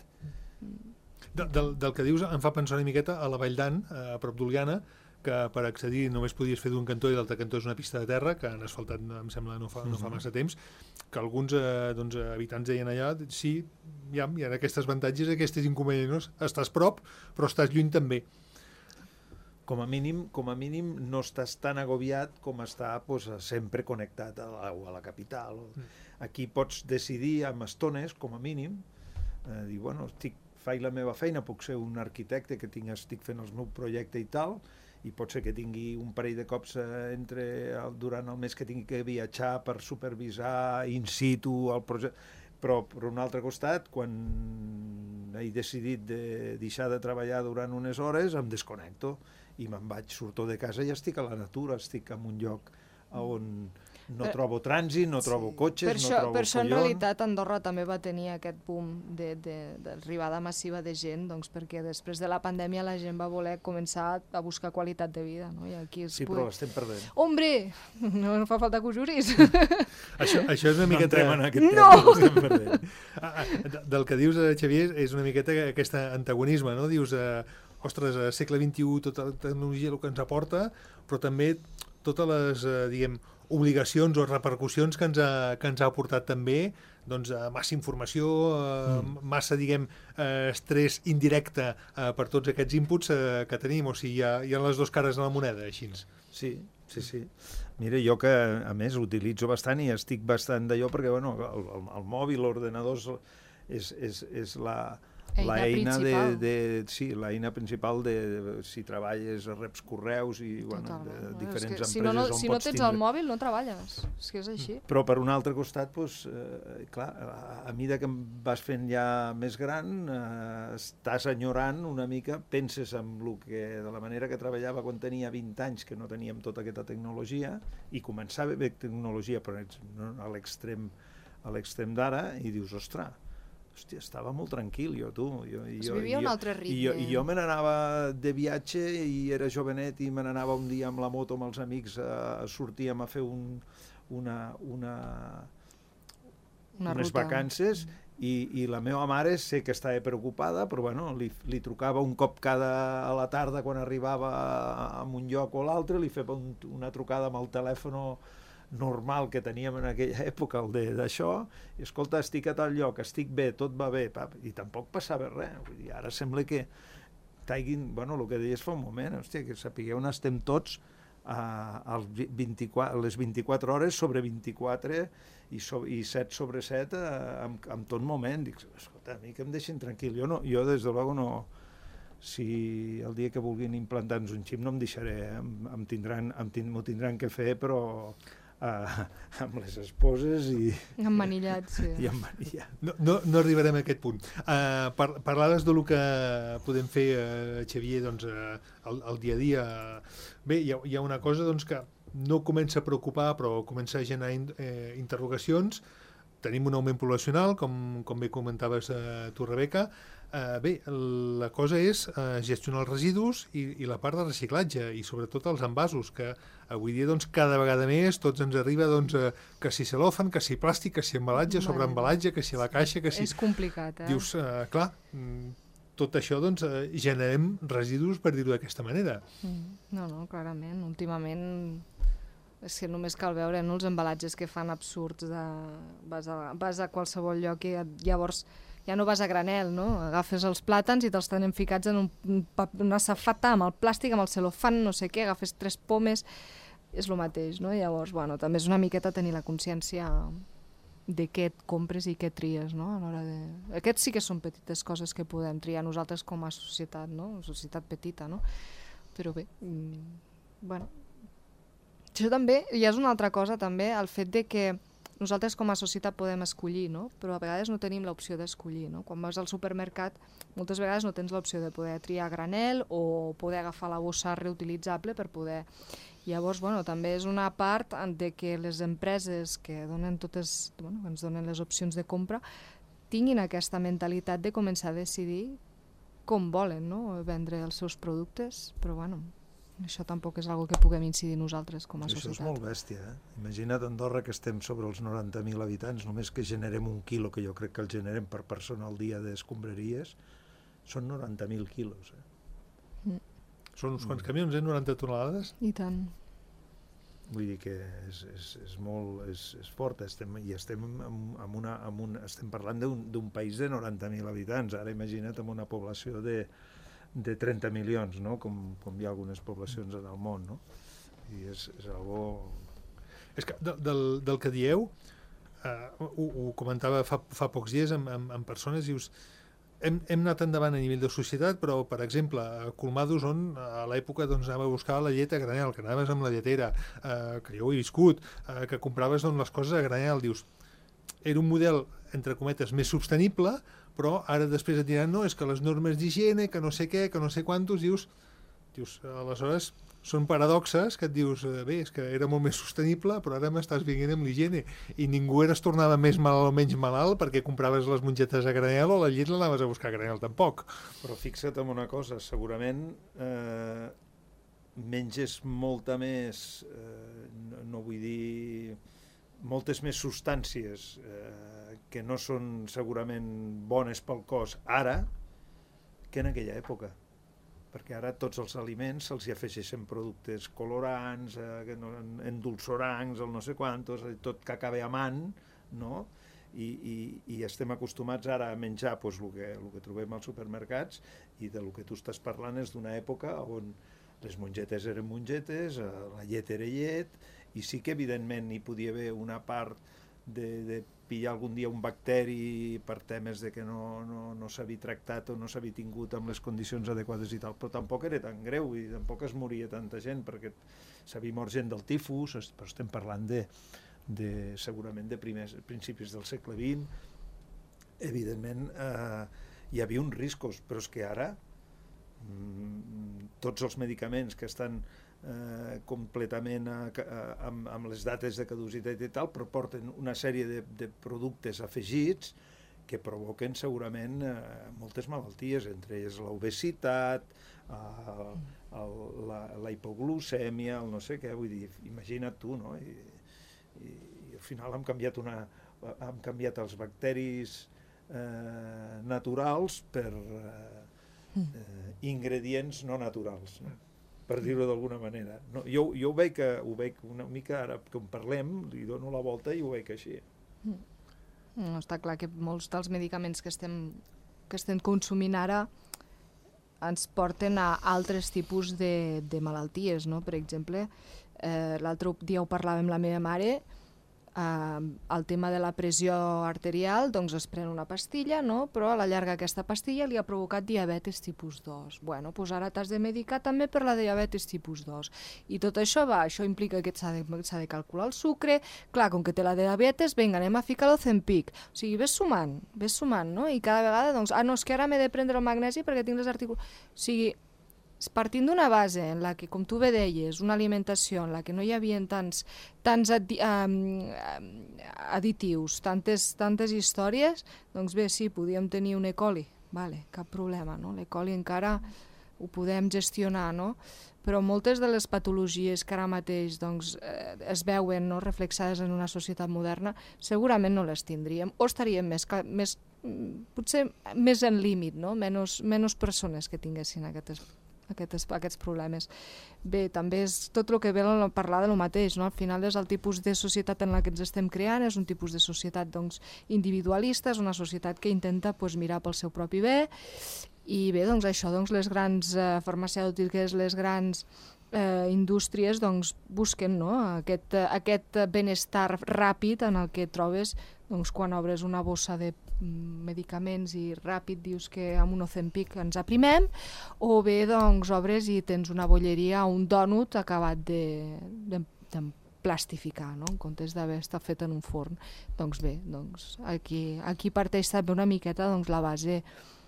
De, del, del que dius em fa pensar una miqueta a la Vall d'An, a prop d'Oliana, que per accedir només podies fer d'un cantó i l'altre cantó és una pista de terra, que han asfaltat, em sembla, no fa, no fa massa temps, que alguns eh, doncs, habitants deien allà, sí, ja, hi ha aquests avantatges, aquests inconvenients, estàs prop, però estàs lluny també. Com a mínim, com a mínim no estàs tan agobiat com estar pues, sempre connectat a la, a la capital. Aquí pots decidir amb estones, com a mínim, eh, dir, bueno, estic, faig la meva feina, puc ser un arquitecte que tinc, estic fent el meu projecte i tal, i pot ser que tingui un parell de cops eh, entre el, durant el mes que tingui que viatjar per supervisar in situ el projecte, però per un altre costat, quan he decidit de deixar de treballar durant unes hores, em desconnecto i me'n vaig, surto de casa i estic a la natura, estic en un lloc on no trobo trànsit, no trobo cotxes, per no això, trobo per això, en collons. realitat, Andorra també va tenir aquest boom d'arribada massiva de gent, doncs, perquè després de la pandèmia la gent va voler començar a buscar qualitat de vida. No? I aquí es Sí, pugui... però l'estem perdent. Hombre! No, no fa falta que ho juris. Això, això és una No miqueta... entrem en aquest No! tema, l'estem perdent. Ah, ah, de- Del que dius, eh, Xavier, és una miqueta aquest antagonisme, no? Dius, eh, ostres, a segle vint-i-u tota la tecnologia el que ens aporta, però també totes les, eh, diguem, obligacions o repercussions que ens ha, que ens ha aportat també, doncs, eh, massa informació, eh, mm. massa, diguem, eh, estrès indirecte eh, per tots aquests inputs eh, que tenim, o sigui, hi ha, hi ha les dues cares de la moneda, així. Sí, sí, sí. Mira, jo que, a més, utilitzo bastant i estic bastant d'allò perquè, bueno, el, el, el mòbil, l'ordenador és, és, és la... Eina la eina de, principal. de, sí, l'eina principal de, de si treballes, reps correus i bueno, de Totalment. diferents És que empreses si no, no, on si no pots tens tindre... el mòbil no treballes, és que és així. Però per un altre costat, doncs, eh, clar, a, a mida que em vas fent ja més gran, eh, estàs enyorant una mica, penses en lo que, de la manera que treballava quan tenia vint anys, que no teníem tota aquesta tecnologia, i començava a haver tecnologia, però ets, no, a l'extrem a l'extrem d'ara, i dius, ostres, hòstia, estava molt tranquil jo, tu. Jo, Es jo, vivia jo, un altre ritme. I jo, i jo me n'anava de viatge i era jovenet i me n'anava un dia amb la moto amb els amics, a, a sortíem a fer un, una, una, Una unes ruta. vacances i, i la meva mare sé que estava preocupada, però bueno, li, li trucava un cop cada a la tarda quan arribava a, a un lloc o l'altre, li feia un, una trucada amb el telèfon normal que teníem en aquella època, el d'això, i escolta, estic a tal lloc, estic bé, tot va bé, pap, i tampoc passava res. Vull dir, ara sembla que t'haguin, bueno, el que deies fa un moment, hòstia, que sapigueu on estem tots a, a les vint-i-quatre hores sobre vint-i-quatre i, so, i set sobre set en, en tot moment. Dic, escolta, a mi que em deixin tranquil. Jo, no, jo des de luego, no... Si el dia que vulguin implantar-nos un xip no em deixaré, em, em tindran, em tind, m'ho tindran que fer, però... Uh, amb les esposes i... Emmanillat, sí. I emmanillat. No, no, no arribarem a aquest punt. Uh, par parlaves del que podem fer, uh, Xavier, doncs, uh, el, el dia a dia. Bé, hi ha, hi ha una cosa doncs, que no comença a preocupar, però comença a generar in, eh, interrogacions. Tenim un augment poblacional, com, com bé comentaves uh, tu, Rebeca. Uh, bé, la cosa és uh, gestionar els residus i, i la part de reciclatge, i sobretot els envasos, que avui dia doncs, cada vegada més tots ens arriba doncs, uh, que si celòfan, que si plàstic, que si embalatge, sobre embalatge, que si la caixa, que si... És complicat, eh? Dius, uh, clar, tot això doncs, uh, generem residus, per dir-ho d'aquesta manera. Mm. No, no, clarament. Últimament és que només cal veure, no, els embalatges que fan absurds de... Vas a, vas a qualsevol lloc i llavors ja no vas a granel, no? Agafes els plàtans i te'ls tenen ficats en un, una safata amb el plàstic, amb el celofan, no sé què, agafes tres pomes, és el mateix, no? Llavors, bueno, també és una miqueta tenir la consciència de què et compres i què tries, no? A l'hora de... Aquests sí que són petites coses que podem triar nosaltres com a societat, no? Societat petita, no? Però bé, mm, bueno... Això també, i és una altra cosa també, el fet de que nosaltres com a societat podem escollir, no? Però a vegades no tenim l'opció d'escollir, no? Quan vas al supermercat, moltes vegades no tens l'opció de poder triar granel o poder agafar la bossa reutilitzable per poder... Llavors, bueno, també és una part de que les empreses que donen totes, bueno, que ens donen les opcions de compra tinguin aquesta mentalitat de començar a decidir com volen, no? Vendre els seus productes, però bueno... Això tampoc és una que puguem incidir nosaltres com a Això societat. és molt bèstia, eh? Imagina't Andorra que estem sobre els noranta mil habitants, només que generem un quilo, que jo crec que el generem per persona al dia d'escombraries, són noranta mil quilos. Eh? Mm. Són uns quants camions, eh? noranta tonelades? I tant. Vull dir que és, és, és molt és, és fort, estem, i estem, amb, amb una, amb un, estem parlant d'un país de noranta mil habitants, ara imagina't amb una població de de trenta milions, no? com, com hi ha algunes poblacions en el món, no? I és, és algo... És que de, del, del que dieu, eh, ho, ho comentava fa, fa pocs dies amb, amb, amb persones, dius, hem, hem anat endavant a nivell de societat, però, per exemple, a Colmados, on a l'època doncs, anava a buscar la llet a granel, que anaves amb la lletera, eh, que jo ho he viscut, eh, que compraves doncs, les coses a granel, dius, era un model, entre cometes, més sostenible, però ara després et diran, no, és que les normes d'higiene, que no sé què, que no sé quantos, dius, Dius, aleshores, són paradoxes que et dius, bé, és que era molt més sostenible, però ara m'estàs venint amb l'higiene. I ningú era es tornava més malalt o menys malalt perquè compraves les mongetes a granel o la llet l'anaves a buscar a granel tampoc. Però fixa't en una cosa, segurament eh, menges molta més, eh, no, no vull dir, moltes més substàncies eh, que no són segurament bones pel cos ara que en aquella època. Perquè ara tots els aliments se'ls hi afegeixen productes colorants, eh, endulçorants, el no sé quantos, tot que acaba amant, no? I, i, i estem acostumats ara a menjar pues, el, que, el que trobem als supermercats, i del que tu estàs parlant és d'una època on les mongetes eren mongetes, eh, la llet era llet, i sí que evidentment hi podia haver una part de, de pillar algun dia un bacteri per temes de que no, no, no s'havia tractat o no s'havia tingut amb les condicions adequades i tal, però tampoc era tan greu i tampoc es moria tanta gent, perquè s'havia mort gent del tifus, però estem parlant de, de segurament de primers, principis del segle vint. Evidentment eh, hi havia uns riscos, però és que ara mm, tots els medicaments que estan Eh, completament a, a, amb, amb les dates de caducitat i tal, però porten una sèrie de, de productes afegits que provoquen segurament eh, moltes malalties, entre elles l'obesitat, eh, el, la, la hipoglucèmia, el no sé què, vull dir, imagina't tu, no? I, i, i al final hem canviat, una, hem canviat els bacteris eh, naturals per eh, eh, ingredients no naturals, no? Per dir-ho d'alguna manera. No, jo, jo ho veig, que, ho veig una mica, ara que en parlem, li dono la volta i ho veig així. No, està clar que molts dels medicaments que estem, que estem consumint ara ens porten a altres tipus de, de malalties, no? Per exemple, eh, l'altre dia ho parlàvem amb la meva mare, eh, el tema de la pressió arterial, doncs es pren una pastilla, no? Però a la llarga aquesta pastilla li ha provocat diabetes tipus dos. Bueno, doncs ara t'has de medicar també per la diabetes tipus dos. I tot això va, això implica que s'ha de, s'ha de calcular el sucre, clar, com que té la diabetes, vinga, anem a ficar l'Ozempic. O sigui, ves sumant, ves sumant, no? I cada vegada, doncs, ah, no, és que ara m'he de prendre el magnesi perquè tinc les articulacions... O sigui, partint d'una base en la que, com tu bé deies, una alimentació en la que no hi havia tants, tants addi um, additius, tantes, tantes històries, doncs bé, sí, podíem tenir un E. coli, vale, cap problema, no? L'E. coli encara ho podem gestionar, no? Però moltes de les patologies que ara mateix doncs, eh, es veuen, no, reflexades en una societat moderna, segurament no les tindríem, o estaríem més, més potser més en límit, no? Menys, menys persones que tinguessin aquestes Aquests, aquests problemes. Bé, també és tot el que ve a parlar de lo mateix, no? Al final és el tipus de societat en la que ens estem creant, és un tipus de societat doncs, individualista, és una societat que intenta pues, mirar pel seu propi bé, i bé, doncs això, doncs, les grans eh, farmacèutiques, les grans eh, indústries doncs, busquen, no? aquest, aquest benestar ràpid en el que trobes doncs, quan obres una bossa de medicaments i ràpid dius que amb un Ozempic ens aprimem, o bé doncs obres i tens una bolleria o un dònut acabat de, de, de plastificar, no? En comptes d'haver estat fet en un forn. Doncs bé, doncs aquí, aquí parteix també una miqueta doncs, la base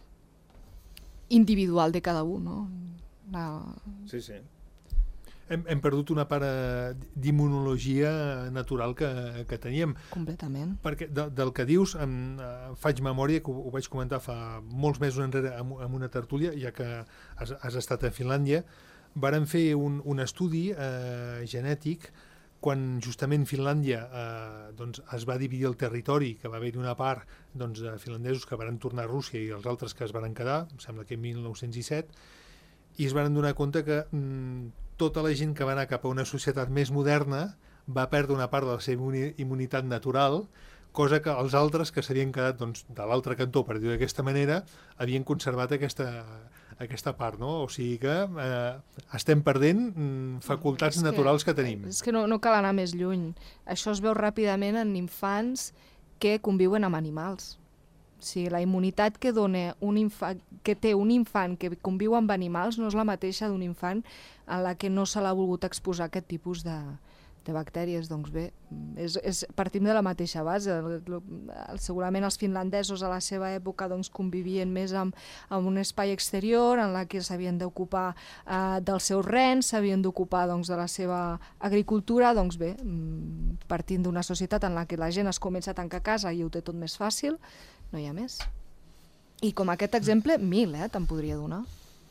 individual de cada un, no? La... Sí, sí. Hem, hem perdut una part d'immunologia natural que, que teníem. Completament. Perquè de, del que dius, em, em faig memòria, que ho, ho vaig comentar fa molts mesos enrere amb, amb una tertúlia, ja que has, has estat a Finlàndia, varen fer un, un estudi eh, genètic quan justament Finlàndia eh, doncs es va dividir el territori, que va haver-hi una part doncs, de finlandesos que van tornar a Rússia i els altres que es van quedar, em sembla que en mil nou-cents disset, i es van donar compte que mm, tota la gent que va anar cap a una societat més moderna va perdre una part de la seva immunitat natural, cosa que els altres que s'havien quedat doncs, de l'altre cantó, per dir-ho d'aquesta manera, havien conservat aquesta, aquesta part, no? O sigui que eh, estem perdent mm, facultats que, naturals que tenim. És que no, no cal anar més lluny. Això es veu ràpidament en infants que conviuen amb animals. O sigui, la immunitat que, dona un infant, que té un infant que conviu amb animals no és la mateixa d'un infant en la que no se l'ha volgut exposar a aquest tipus de, de bactèries, doncs bé, és, és, partim de la mateixa base. El, el, segurament els finlandesos a la seva època doncs, convivien més amb, amb un espai exterior en la que s'havien d'ocupar eh, dels seus rens, s'havien d'ocupar doncs, de la seva agricultura, doncs bé, partint d'una societat en la que la gent es comença a tancar a casa i ho té tot més fàcil, no hi ha més. I com aquest exemple, mil, eh, te'n podria donar.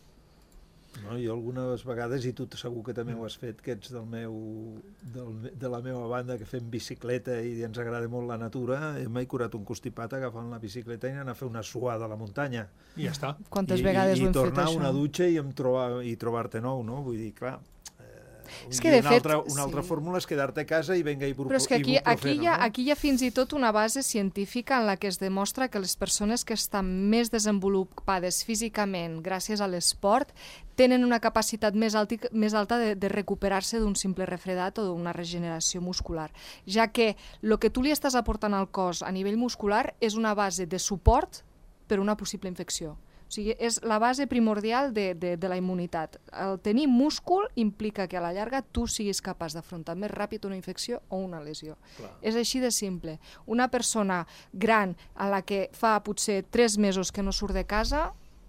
No, jo algunes vegades, i tu segur que també ho has fet, que ets del meu, del, de la meva banda, que fem bicicleta i ens agrada molt la natura, m'he curat un constipat agafant la bicicleta i anar a fer una suada a la muntanya. I ja està. Quantes I, vegades i, ho hem fet, això? I tornar a una dutxa i, em trobar, i trobar-te nou, no? Vull dir, clar... És que de una fet, altra, una sí. altra fórmula és quedar-te a casa i venga ibuprofeno. Però és que aquí, aquí, hi ha, aquí hi ha fins i tot una base científica en la que es demostra que les persones que estan més desenvolupades físicament gràcies a l'esport tenen una capacitat més, alti, més alta de, de recuperar-se d'un simple refredat o d'una regeneració muscular, ja que el que tu li estàs aportant al cos a nivell muscular és una base de suport per una possible infecció. O sigui, és la base primordial de, de, de la immunitat. El tenir múscul implica que a la llarga tu siguis capaç d'afrontar més ràpid una infecció o una lesió. Clar. És així de simple. Una persona gran a la que fa potser tres mesos que no surt de casa,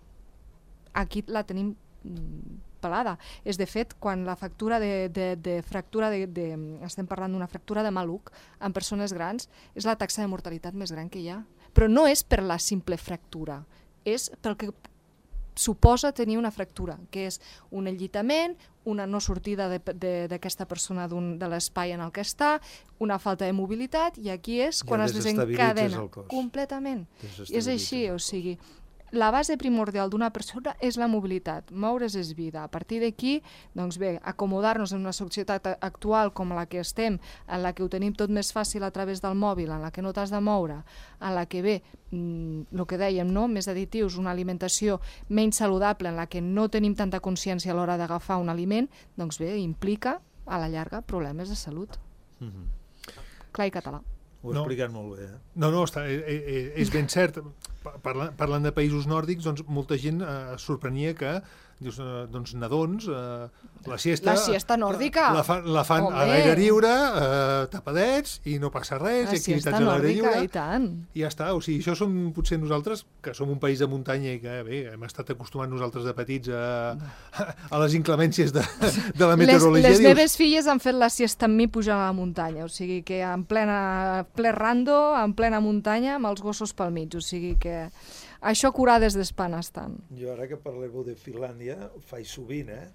aquí la tenim pelada. És de fet, quan la factura de, de, de fractura, de, de, estem parlant d'una fractura de maluc en persones grans, és la taxa de mortalitat més gran que hi ha. Però no és per la simple fractura, és pel que suposa tenir una fractura, que és un enllitament, una no sortida d'aquesta persona de l'espai en el que està, una falta de mobilitat, i aquí és quan es desencadena completament. És així, o sigui, la base primordial d'una persona és la mobilitat, moure's és vida. A partir d'aquí, doncs bé, acomodar-nos en una societat actual com la que estem, en la que ho tenim tot més fàcil a través del mòbil, en la que no t'has de moure, en la que bé, el que dèiem, no? Més additius, una alimentació menys saludable, en la que no tenim tanta consciència a l'hora d'agafar un aliment, doncs bé, implica, a la llarga, problemes de salut. Mm-hmm. Clar i català. Ho he explicat no. molt bé, eh? No, no, està, és, és ben cert. Parlant, parlant de països nòrdics, doncs molta gent eh, sorprenia que dius, eh, doncs nadons, eh, la siesta... La siesta nòrdica! La, fa, la fan Home. a l'aire lliure, eh, tapadets, i no passa res, la activitats a l'aire lliure. I tant. I ja està, o sigui, això som potser nosaltres, que som un país de muntanya i que, bé, hem estat acostumats nosaltres de petits a, a les inclemències de, de la meteorologia. Les, les dius... meves filles han fet la siesta amb mi pujant a la muntanya, o sigui que en plena, ple rando, en plena muntanya, amb els gossos pel mig, o sigui que... Això curades d'espant estan. Jo ara que parleu de Finlàndia, ho faig sovint, eh?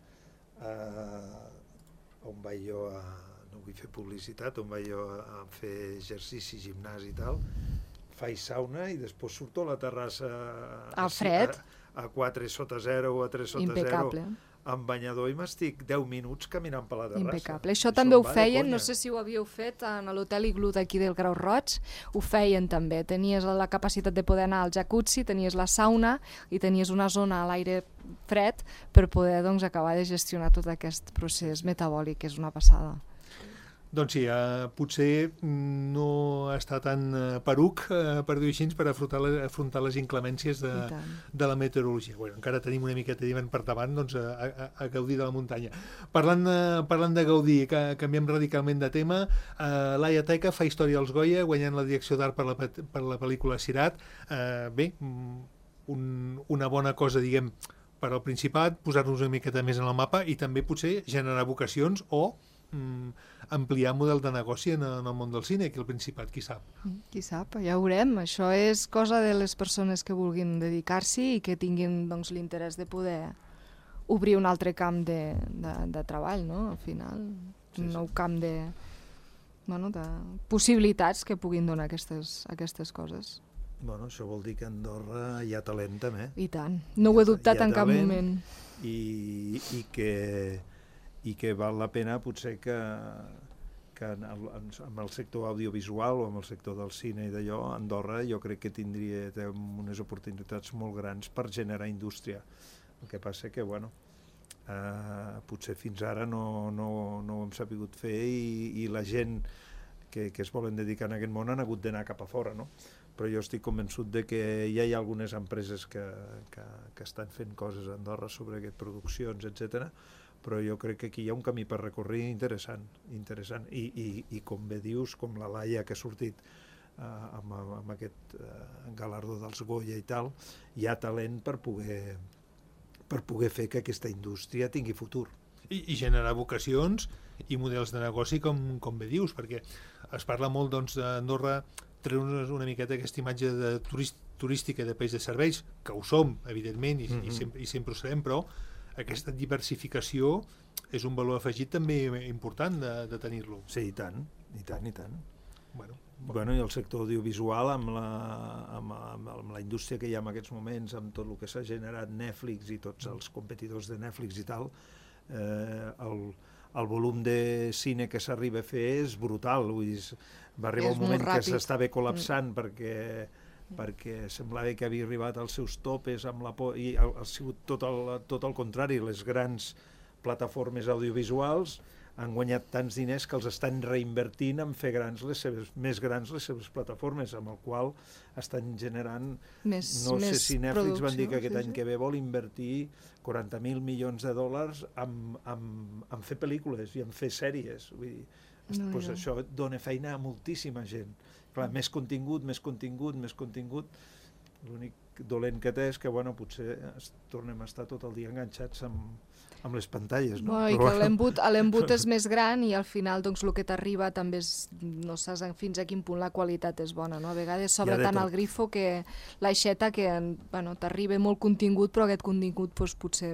Uh, on vaig jo a... no vull fer publicitat, on vaig jo a fer exercici, gimnàs i tal, faig sauna i després surto a la terrassa... Al fred? A, a quatre sota zero o a tres sota Impecable. zero. Amb banyador i m'estic deu minuts caminant per la terrassa. Impecable. Això, Això també ho feien, no sé si ho havíeu fet a l'hotel Iglú d'aquí del Grau Roig, ho feien també. Tenies la capacitat de poder anar al jacuzzi, tenies la sauna i tenies una zona a l'aire fred per poder doncs, acabar de gestionar tot aquest procés metabòlic, que és una passada. Doncs sí, eh, potser no està tan eh, peruc, eh, per dir-ho així, per afrontar, les, afrontar les inclemències de, de la meteorologia. Bueno, encara tenim una miqueta d'hivern per davant, doncs, a, a, a gaudir de la muntanya. Parlant de, parlant de gaudir, que canviem radicalment de tema, eh, Laia Teca fa història als Goya, guanyant la direcció d'art per, la, per la pel·lícula Sirat. Eh, bé, un, una bona cosa, diguem, per al Principat, posar-nos una miqueta més en el mapa i també potser generar vocacions o mm, ampliar model de negoci en, en el món del cine, aquí al Principat, qui sap. Qui sap, ja ho veurem. Això és cosa de les persones que vulguin dedicar-s'hi i que tinguin doncs, l'interès de poder obrir un altre camp de, de, de treball, no? Al final, sí, un nou sí. camp de, bueno, de possibilitats que puguin donar aquestes, aquestes coses. Bueno, això vol dir que a Andorra hi ha talent també. I tant. No ho he dubtat en cap moment. I, i que... i que val la pena potser que, que en el, en el sector audiovisual o en el sector del cine i d'allò, Andorra jo crec que tindria té unes oportunitats molt grans per generar indústria. El que passa que, bueno, eh, potser fins ara no, no, no ho hem sabut fer i, i la gent que, que es volen dedicar a aquest món han hagut d'anar cap a fora, no? Però jo estic convençut de que ja hi ha algunes empreses que, que, que estan fent coses a Andorra sobre aquestes produccions, etcètera, però jo crec que aquí hi ha un camí per recórrer interessant, interessant. I, i, i com bé dius, com la Laia que ha sortit uh, amb, amb aquest uh, galardó dels Goya i tal, hi ha talent per poder, per poder fer que aquesta indústria tingui futur. I, i generar vocacions i models de negoci, com, com bé dius, perquè es parla molt doncs, d'Andorra treure una miqueta aquesta imatge de turist, turística de país de serveis, que ho som, evidentment, i, mm-hmm. i, sempre, i sempre ho serem, però aquesta diversificació és un valor afegit també important de, de tenir-lo. Sí, i tant, i tant, i tant. Bueno, bueno, i el sector audiovisual, amb la, amb, amb, amb la indústria que hi ha en aquests moments, amb tot el que s'ha generat Netflix i tots els competidors de Netflix i tal, eh, el, el volum de cine que s'arriba a fer és brutal. Vull dir, va arribar un moment que s'estava col·lapsant mm. perquè perquè semblava que havia arribat als seus topes amb la por, i ha, ha sigut tot el, tot el contrari. Les grans plataformes audiovisuals han guanyat tants diners que els estan reinvertint en fer grans les seves, més grans les seves plataformes, amb el qual estan generant... Més, no sé més si Netflix van dir que aquest sí, any sí. que ve vol invertir quaranta mil milions de dòlars en, en, en fer pel·lícules i en fer sèries. Vull dir, no, pues no. Això dona feina a moltíssima gent. Clar, més contingut, més contingut, més contingut. L'únic dolent que té és que, bueno, potser es tornem a estar tot el dia enganxats amb, amb les pantalles, no? Bueno, i que l'embut, l'embut és més gran i al final, doncs, el que t'arriba també és, no saps fins a quin punt la qualitat és bona, no? A vegades s'obre tant el grifo que l'aixeta que, bueno, t'arriba molt contingut, però aquest contingut, doncs, potser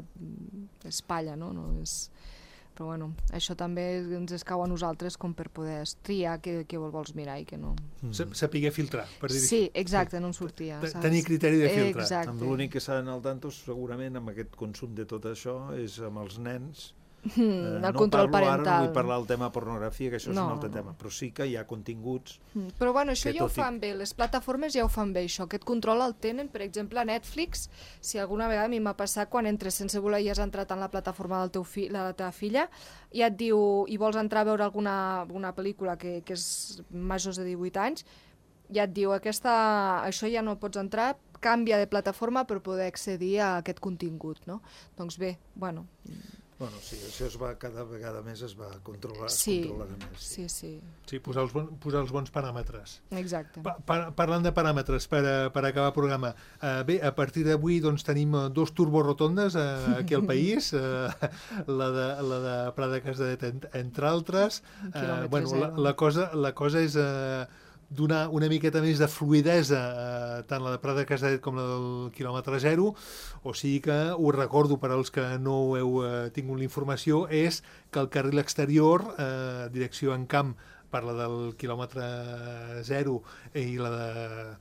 és palla, no? No és... Però bueno, això també ens escau a nosaltres com per poder triar què, què vols mirar i què no. Mm. Saber filtrar, per dir-ho. Sí, exacte, no em sortia. Tenir criteri de filtrar. Exacte. Amb l'únic que s'ha d'anar al tanto, segurament, amb aquest consum de tot això, és amb els nens. Mm, eh, el no control parental. Ara, no vull parlar del tema pornografia, que això no, és un altre no. tema, però sí que hi ha continguts... Mm, però bueno, això ja ho fan i... bé, les plataformes ja ho fan bé, això, aquest control el tenen, per exemple, a Netflix, si alguna vegada a mi m'ha passat quan entres sense voler i has entrat en la plataforma del teu fi, la teva filla, i et diu, i vols entrar a veure alguna, alguna pel·lícula que, que és majors de divuit anys, ja et diu, aquesta, això ja no pots entrar, canvia de plataforma per poder accedir a aquest contingut, no? Doncs bé, bueno... Bueno, sí, això es va, cada vegada més es va controlar, sí, es controlarà més. Sí, sí. Sí, posar els, bon, posar els bons paràmetres. Exacte. Pa, pa, parlant de paràmetres, per, per acabar el programa, uh, bé, a partir d'avui doncs, tenim uh, dos turborotondes uh, aquí al país, uh, la, de, la de Prat de Casadet, entre altres. Uh, bueno, la, la, cosa, la cosa és... Uh, donar una miqueta més de fluidesa eh, tant la de Prat de Casadet com la del quilòmetre zero, o sigui que ho recordo per als que no heu eh, tingut la informació, és que el carril exterior, eh, direcció en camp per la del quilòmetre zero i la de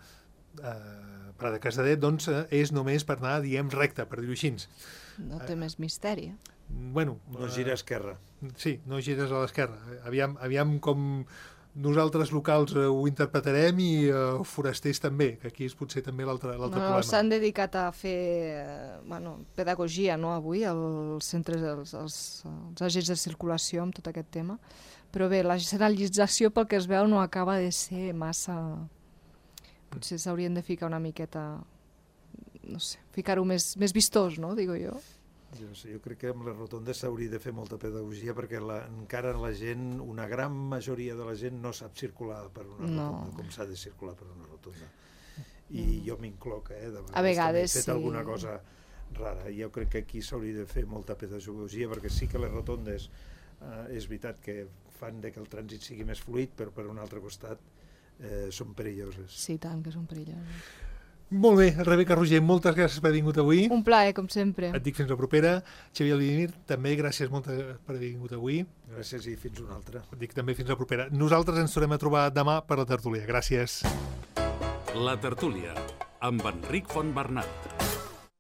eh, Prat de Casadet, doncs eh, és només per anar, diguem, recte, per dir-ho així. No té eh, més misteri. Bueno, no gira a esquerra. Eh, sí, no gires a l'esquerra. Aviam, aviam com... Nosaltres locals eh, ho interpretarem i eh, forasters també, que aquí és potser també l'altre no, problema. S'han dedicat a fer eh, bueno, pedagogia, no, avui, als centres, els, els, els agents de circulació amb tot aquest tema. Però bé, la generalització, pel que es veu, no acaba de ser massa... Potser s'haurien de ficar una miqueta... No sé, ficar-ho més, més vistós, no?, digo jo. Jo, sí, jo crec que amb les rotondes s'hauria de fer molta pedagogia perquè la, encara la gent, una gran majoria de la gent no sap circular per una no. rotonda, com s'ha de circular per una rotonda. I mm. jo m'incloc, eh, de vegades, a vegades he fet sí. alguna cosa rara. Jo crec que aquí s'hauria de fer molta pedagogia perquè sí que les rotondes eh, és veritat que fan de que el trànsit sigui més fluid, però per un altre costat eh, són perilloses. Sí, tant que són perilloses. Molt bé, Rebeca Roger, moltes gràcies per haver vingut avui. Un plaer, com sempre. Et dic fins la propera. Xavier Lidimir, també gràcies moltes per haver vingut avui. Gràcies i fins una altra. Et dic també fins la propera. Nosaltres ens tornem a trobar demà per la tertúlia. Gràcies. La tertúlia, amb Enric Fontbernat.